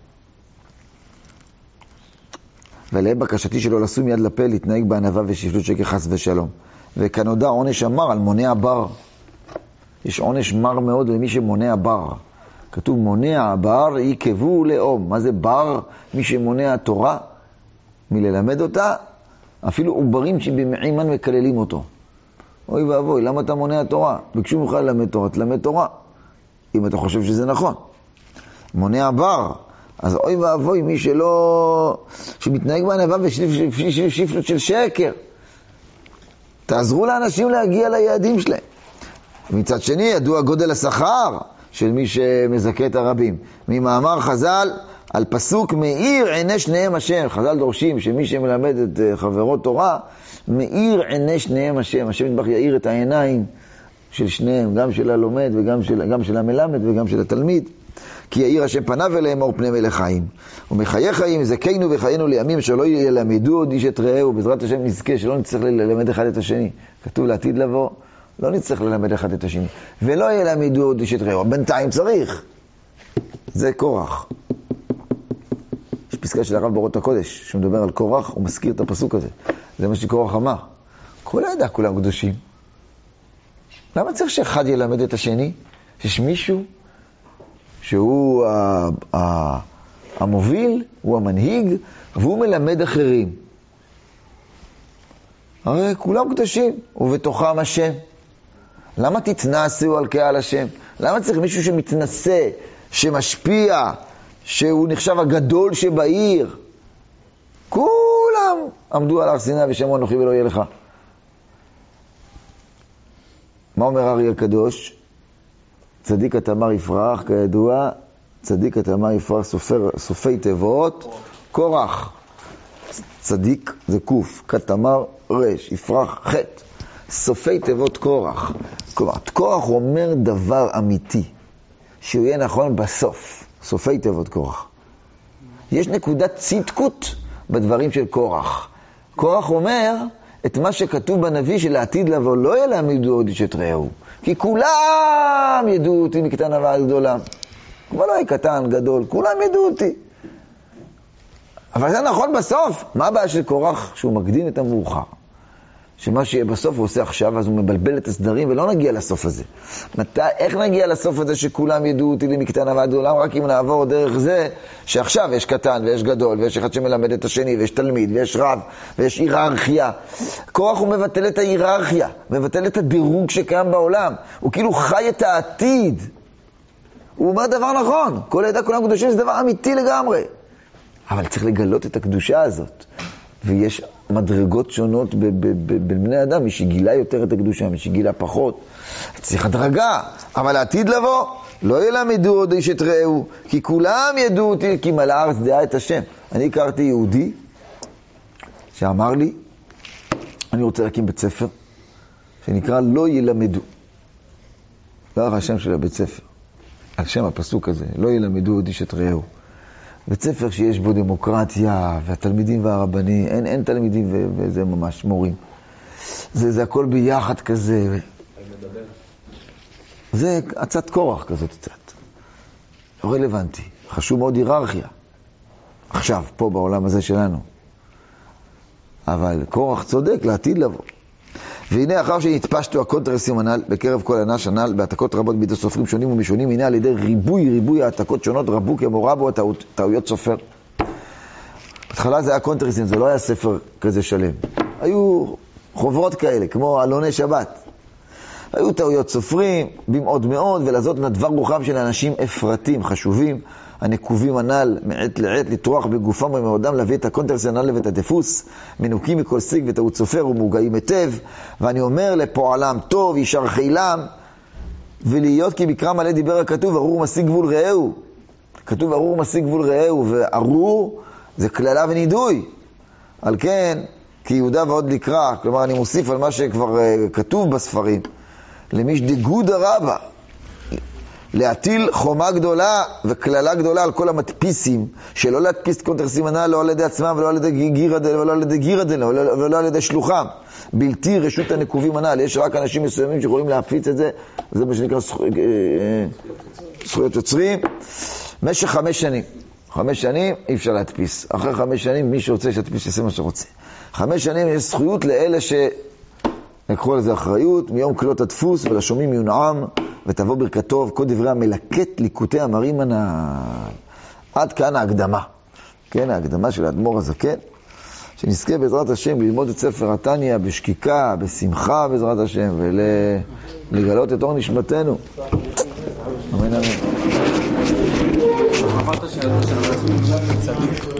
ולהם בקשתי שלו לשום יד לפה, להתנהג בענווה ושפלות שקר חס ושלום. וכנודע עונש המר על מונע בר. יש עונש מר מאוד למי שמונע בר. כתוב מונע בר יקבו לאום. מה זה בר? מי שמונע תורה מללמד אותה, אפילו עוברים שבמעימן מקללים אותו. אוי ואבוי, למה אתה מונע תורה? ביקשו ממך ללמד תורה, תלמד תורה. אם אתה חושב שזה נכון. מונע בר. אז אוי ואבוי, מי שלא... שמתנהג בענווה ושפלות של שקר. תעזרו לאנשים להגיע ליעדים שלהם. מצד שני, ידוע גודל השכר של מי שמזכה את הרבים. ממאמר חז"ל, על פסוק מאיר עיני שניהם השם. חז"ל דורשים שמי שמלמד את חברו תורה, מאיר עיני שניהם השם. השם יתברך יאיר את העיניים של שניהם, גם של הלומד וגם של, גם של המלמד וגם של התלמיד. כי יאיר השם פניו אליהם אור פני מלך חיים. ומחיי חיים זכינו וחיינו לימים שלא ילמדו עוד איש את רעהו. בעזרת השם נזכה שלא נצטרך ללמד אחד את השני. כתוב לעתיד לבוא, לא נצטרך ללמד אחד את השני. ולא ילמדו עוד איש את רעהו. בינתיים צריך. זה קורח. יש פסקה של הרב באורות הקודש, שמדבר על קורח, הוא מזכיר את הפסוק הזה. זה מה שקורח אמר. כל העדה כולם קדושים. למה צריך שאחד ילמד את השני? שיש מישהו שהוא ה- ה- המוביל, הוא המנהיג, והוא מלמד אחרים. הרי כולם קדושים, ובתוכם השם. למה תתנסו על קהל השם? למה צריך מישהו שמתנסה, שמשפיע, שהוא נחשב הגדול שבעיר? כולם עמדו על הר סיני ושמעו אנוכי ולא יהיה לך. מה אומר אריה הקדוש? צדיק התמר יפרח, כידוע, צדיק התמר יפרח, סופר, סופי תיבות, קורח. צדיק זה קוף, כתמר רש, יפרח חטא. סופי תיבות קורח. כלומר, קורח אומר דבר אמיתי, שהוא יהיה נכון בסוף. סופי תיבות קורח. יש נקודת צדקות בדברים של קורח. קורח אומר את מה שכתוב בנביא של העתיד לבוא, לא ילמדו עוד איש את רעהו. כי כולם ידעו אותי מקטנה ועד גדולה. כבר לא יהיה קטן, גדול, כולם ידעו אותי. אבל זה נכון בסוף. מה הבעיה של קורח? שהוא מקדים את המאוחר. שמה שיהיה בסוף הוא עושה עכשיו, אז הוא מבלבל את הסדרים, ולא נגיע לסוף הזה. מת... איך נגיע לסוף הזה שכולם ידעו אותי לי מקטנה ועד גדולה? רק אם נעבור דרך זה, שעכשיו יש קטן ויש גדול, ויש אחד שמלמד את השני, ויש תלמיד, ויש רב, ויש היררכיה. קורח הוא מבטל את ההיררכיה, מבטל את הדירוג שקיים בעולם. הוא כאילו חי את העתיד. הוא אומר דבר נכון, כל העדה כולם קדושים זה דבר אמיתי לגמרי. אבל צריך לגלות את הקדושה הזאת. ויש מדרגות שונות בין בני אדם, מי שגילה יותר את הקדושה, מי שגילה פחות. צריך הדרגה, אבל לעתיד לבוא, לא ילמדו עוד איש את רעהו, כי כולם ידעו אותי, כי מלאה הארץ דעה את השם. אני הכרתי יהודי שאמר לי, אני רוצה להקים בית ספר, שנקרא לא ילמדו. לא היה השם של הבית ספר. על שם הפסוק הזה, לא ילמדו עוד איש את רעהו. בית ספר שיש בו דמוקרטיה, והתלמידים והרבנים, אין, אין תלמידים ו- וזה ממש מורים. זה, זה הכל ביחד כזה. זה עצת קורח כזאת קצת. לא רלוונטי. חשוב מאוד היררכיה. עכשיו, פה בעולם הזה שלנו. אבל קורח צודק לעתיד לבוא. והנה אחר שנתפשטו הקונטרסים הנ"ל בקרב כל אנש הנ"ל בהעתקות רבות בידי סופרים שונים ומשונים, הנה על ידי ריבוי ריבוי העתקות שונות רבו כמו רבו טעויות סופר. בהתחלה זה היה קונטרסים, זה לא היה ספר כזה שלם. היו חוברות כאלה, כמו אלוני שבת. היו טעויות סופרים, במאוד מאוד, ולזאת נדבר רוחם של אנשים אפרטים, חשובים, הנקובים הנ"ל מעת לעת לטרוח בגופם ומאודם להביא את הקונטרס הנ"ל ואת הדפוס, מנוקים מכל סיג וטעות סופר ומוגעים היטב, ואני אומר לפועלם טוב, ישר חילם, ולהיות כי בקרא מלא דיבר הכתוב, ארור משיג גבול רעהו. כתוב ארור משיג גבול רעהו, וארור זה כללה ונידוי. על כן, כי יהודה ועוד לקרא, כלומר אני מוסיף על מה שכבר uh, כתוב בספרים, למיש דגודה רבה, להטיל חומה גדולה וכללה גדולה על כל המדפיסים, שלא להדפיס קונטרסים הנ"ל לא על ידי עצמם ולא על ידי גירדל ולא על ידי גירדל ולא על ידי שלוחם. בלתי רשות הנקובים הנ"ל. יש רק אנשים מסוימים שיכולים להפיץ את זה, זה מה שנקרא זכויות יוצרים. במשך חמש שנים. חמש שנים אי אפשר להדפיס. אחרי חמש שנים מי שרוצה שתדפיס יעשה מה שרוצה. חמש שנים יש זכויות לאלה ש... לקחו לזה אחריות, מיום קלות הדפוס ולשומעים יונעם, ותבוא ברכת טוב, כל דברי המלקט ליקוטי המרים הנ"ל. עד כאן ההקדמה. כן, ההקדמה של האדמו"ר הזקן, שנזכה בעזרת השם ללמוד את ספר התניא בשקיקה, בשמחה בעזרת השם, ולגלות את אור נשמתנו. אמן אמן. אמרת שהדור של צדיק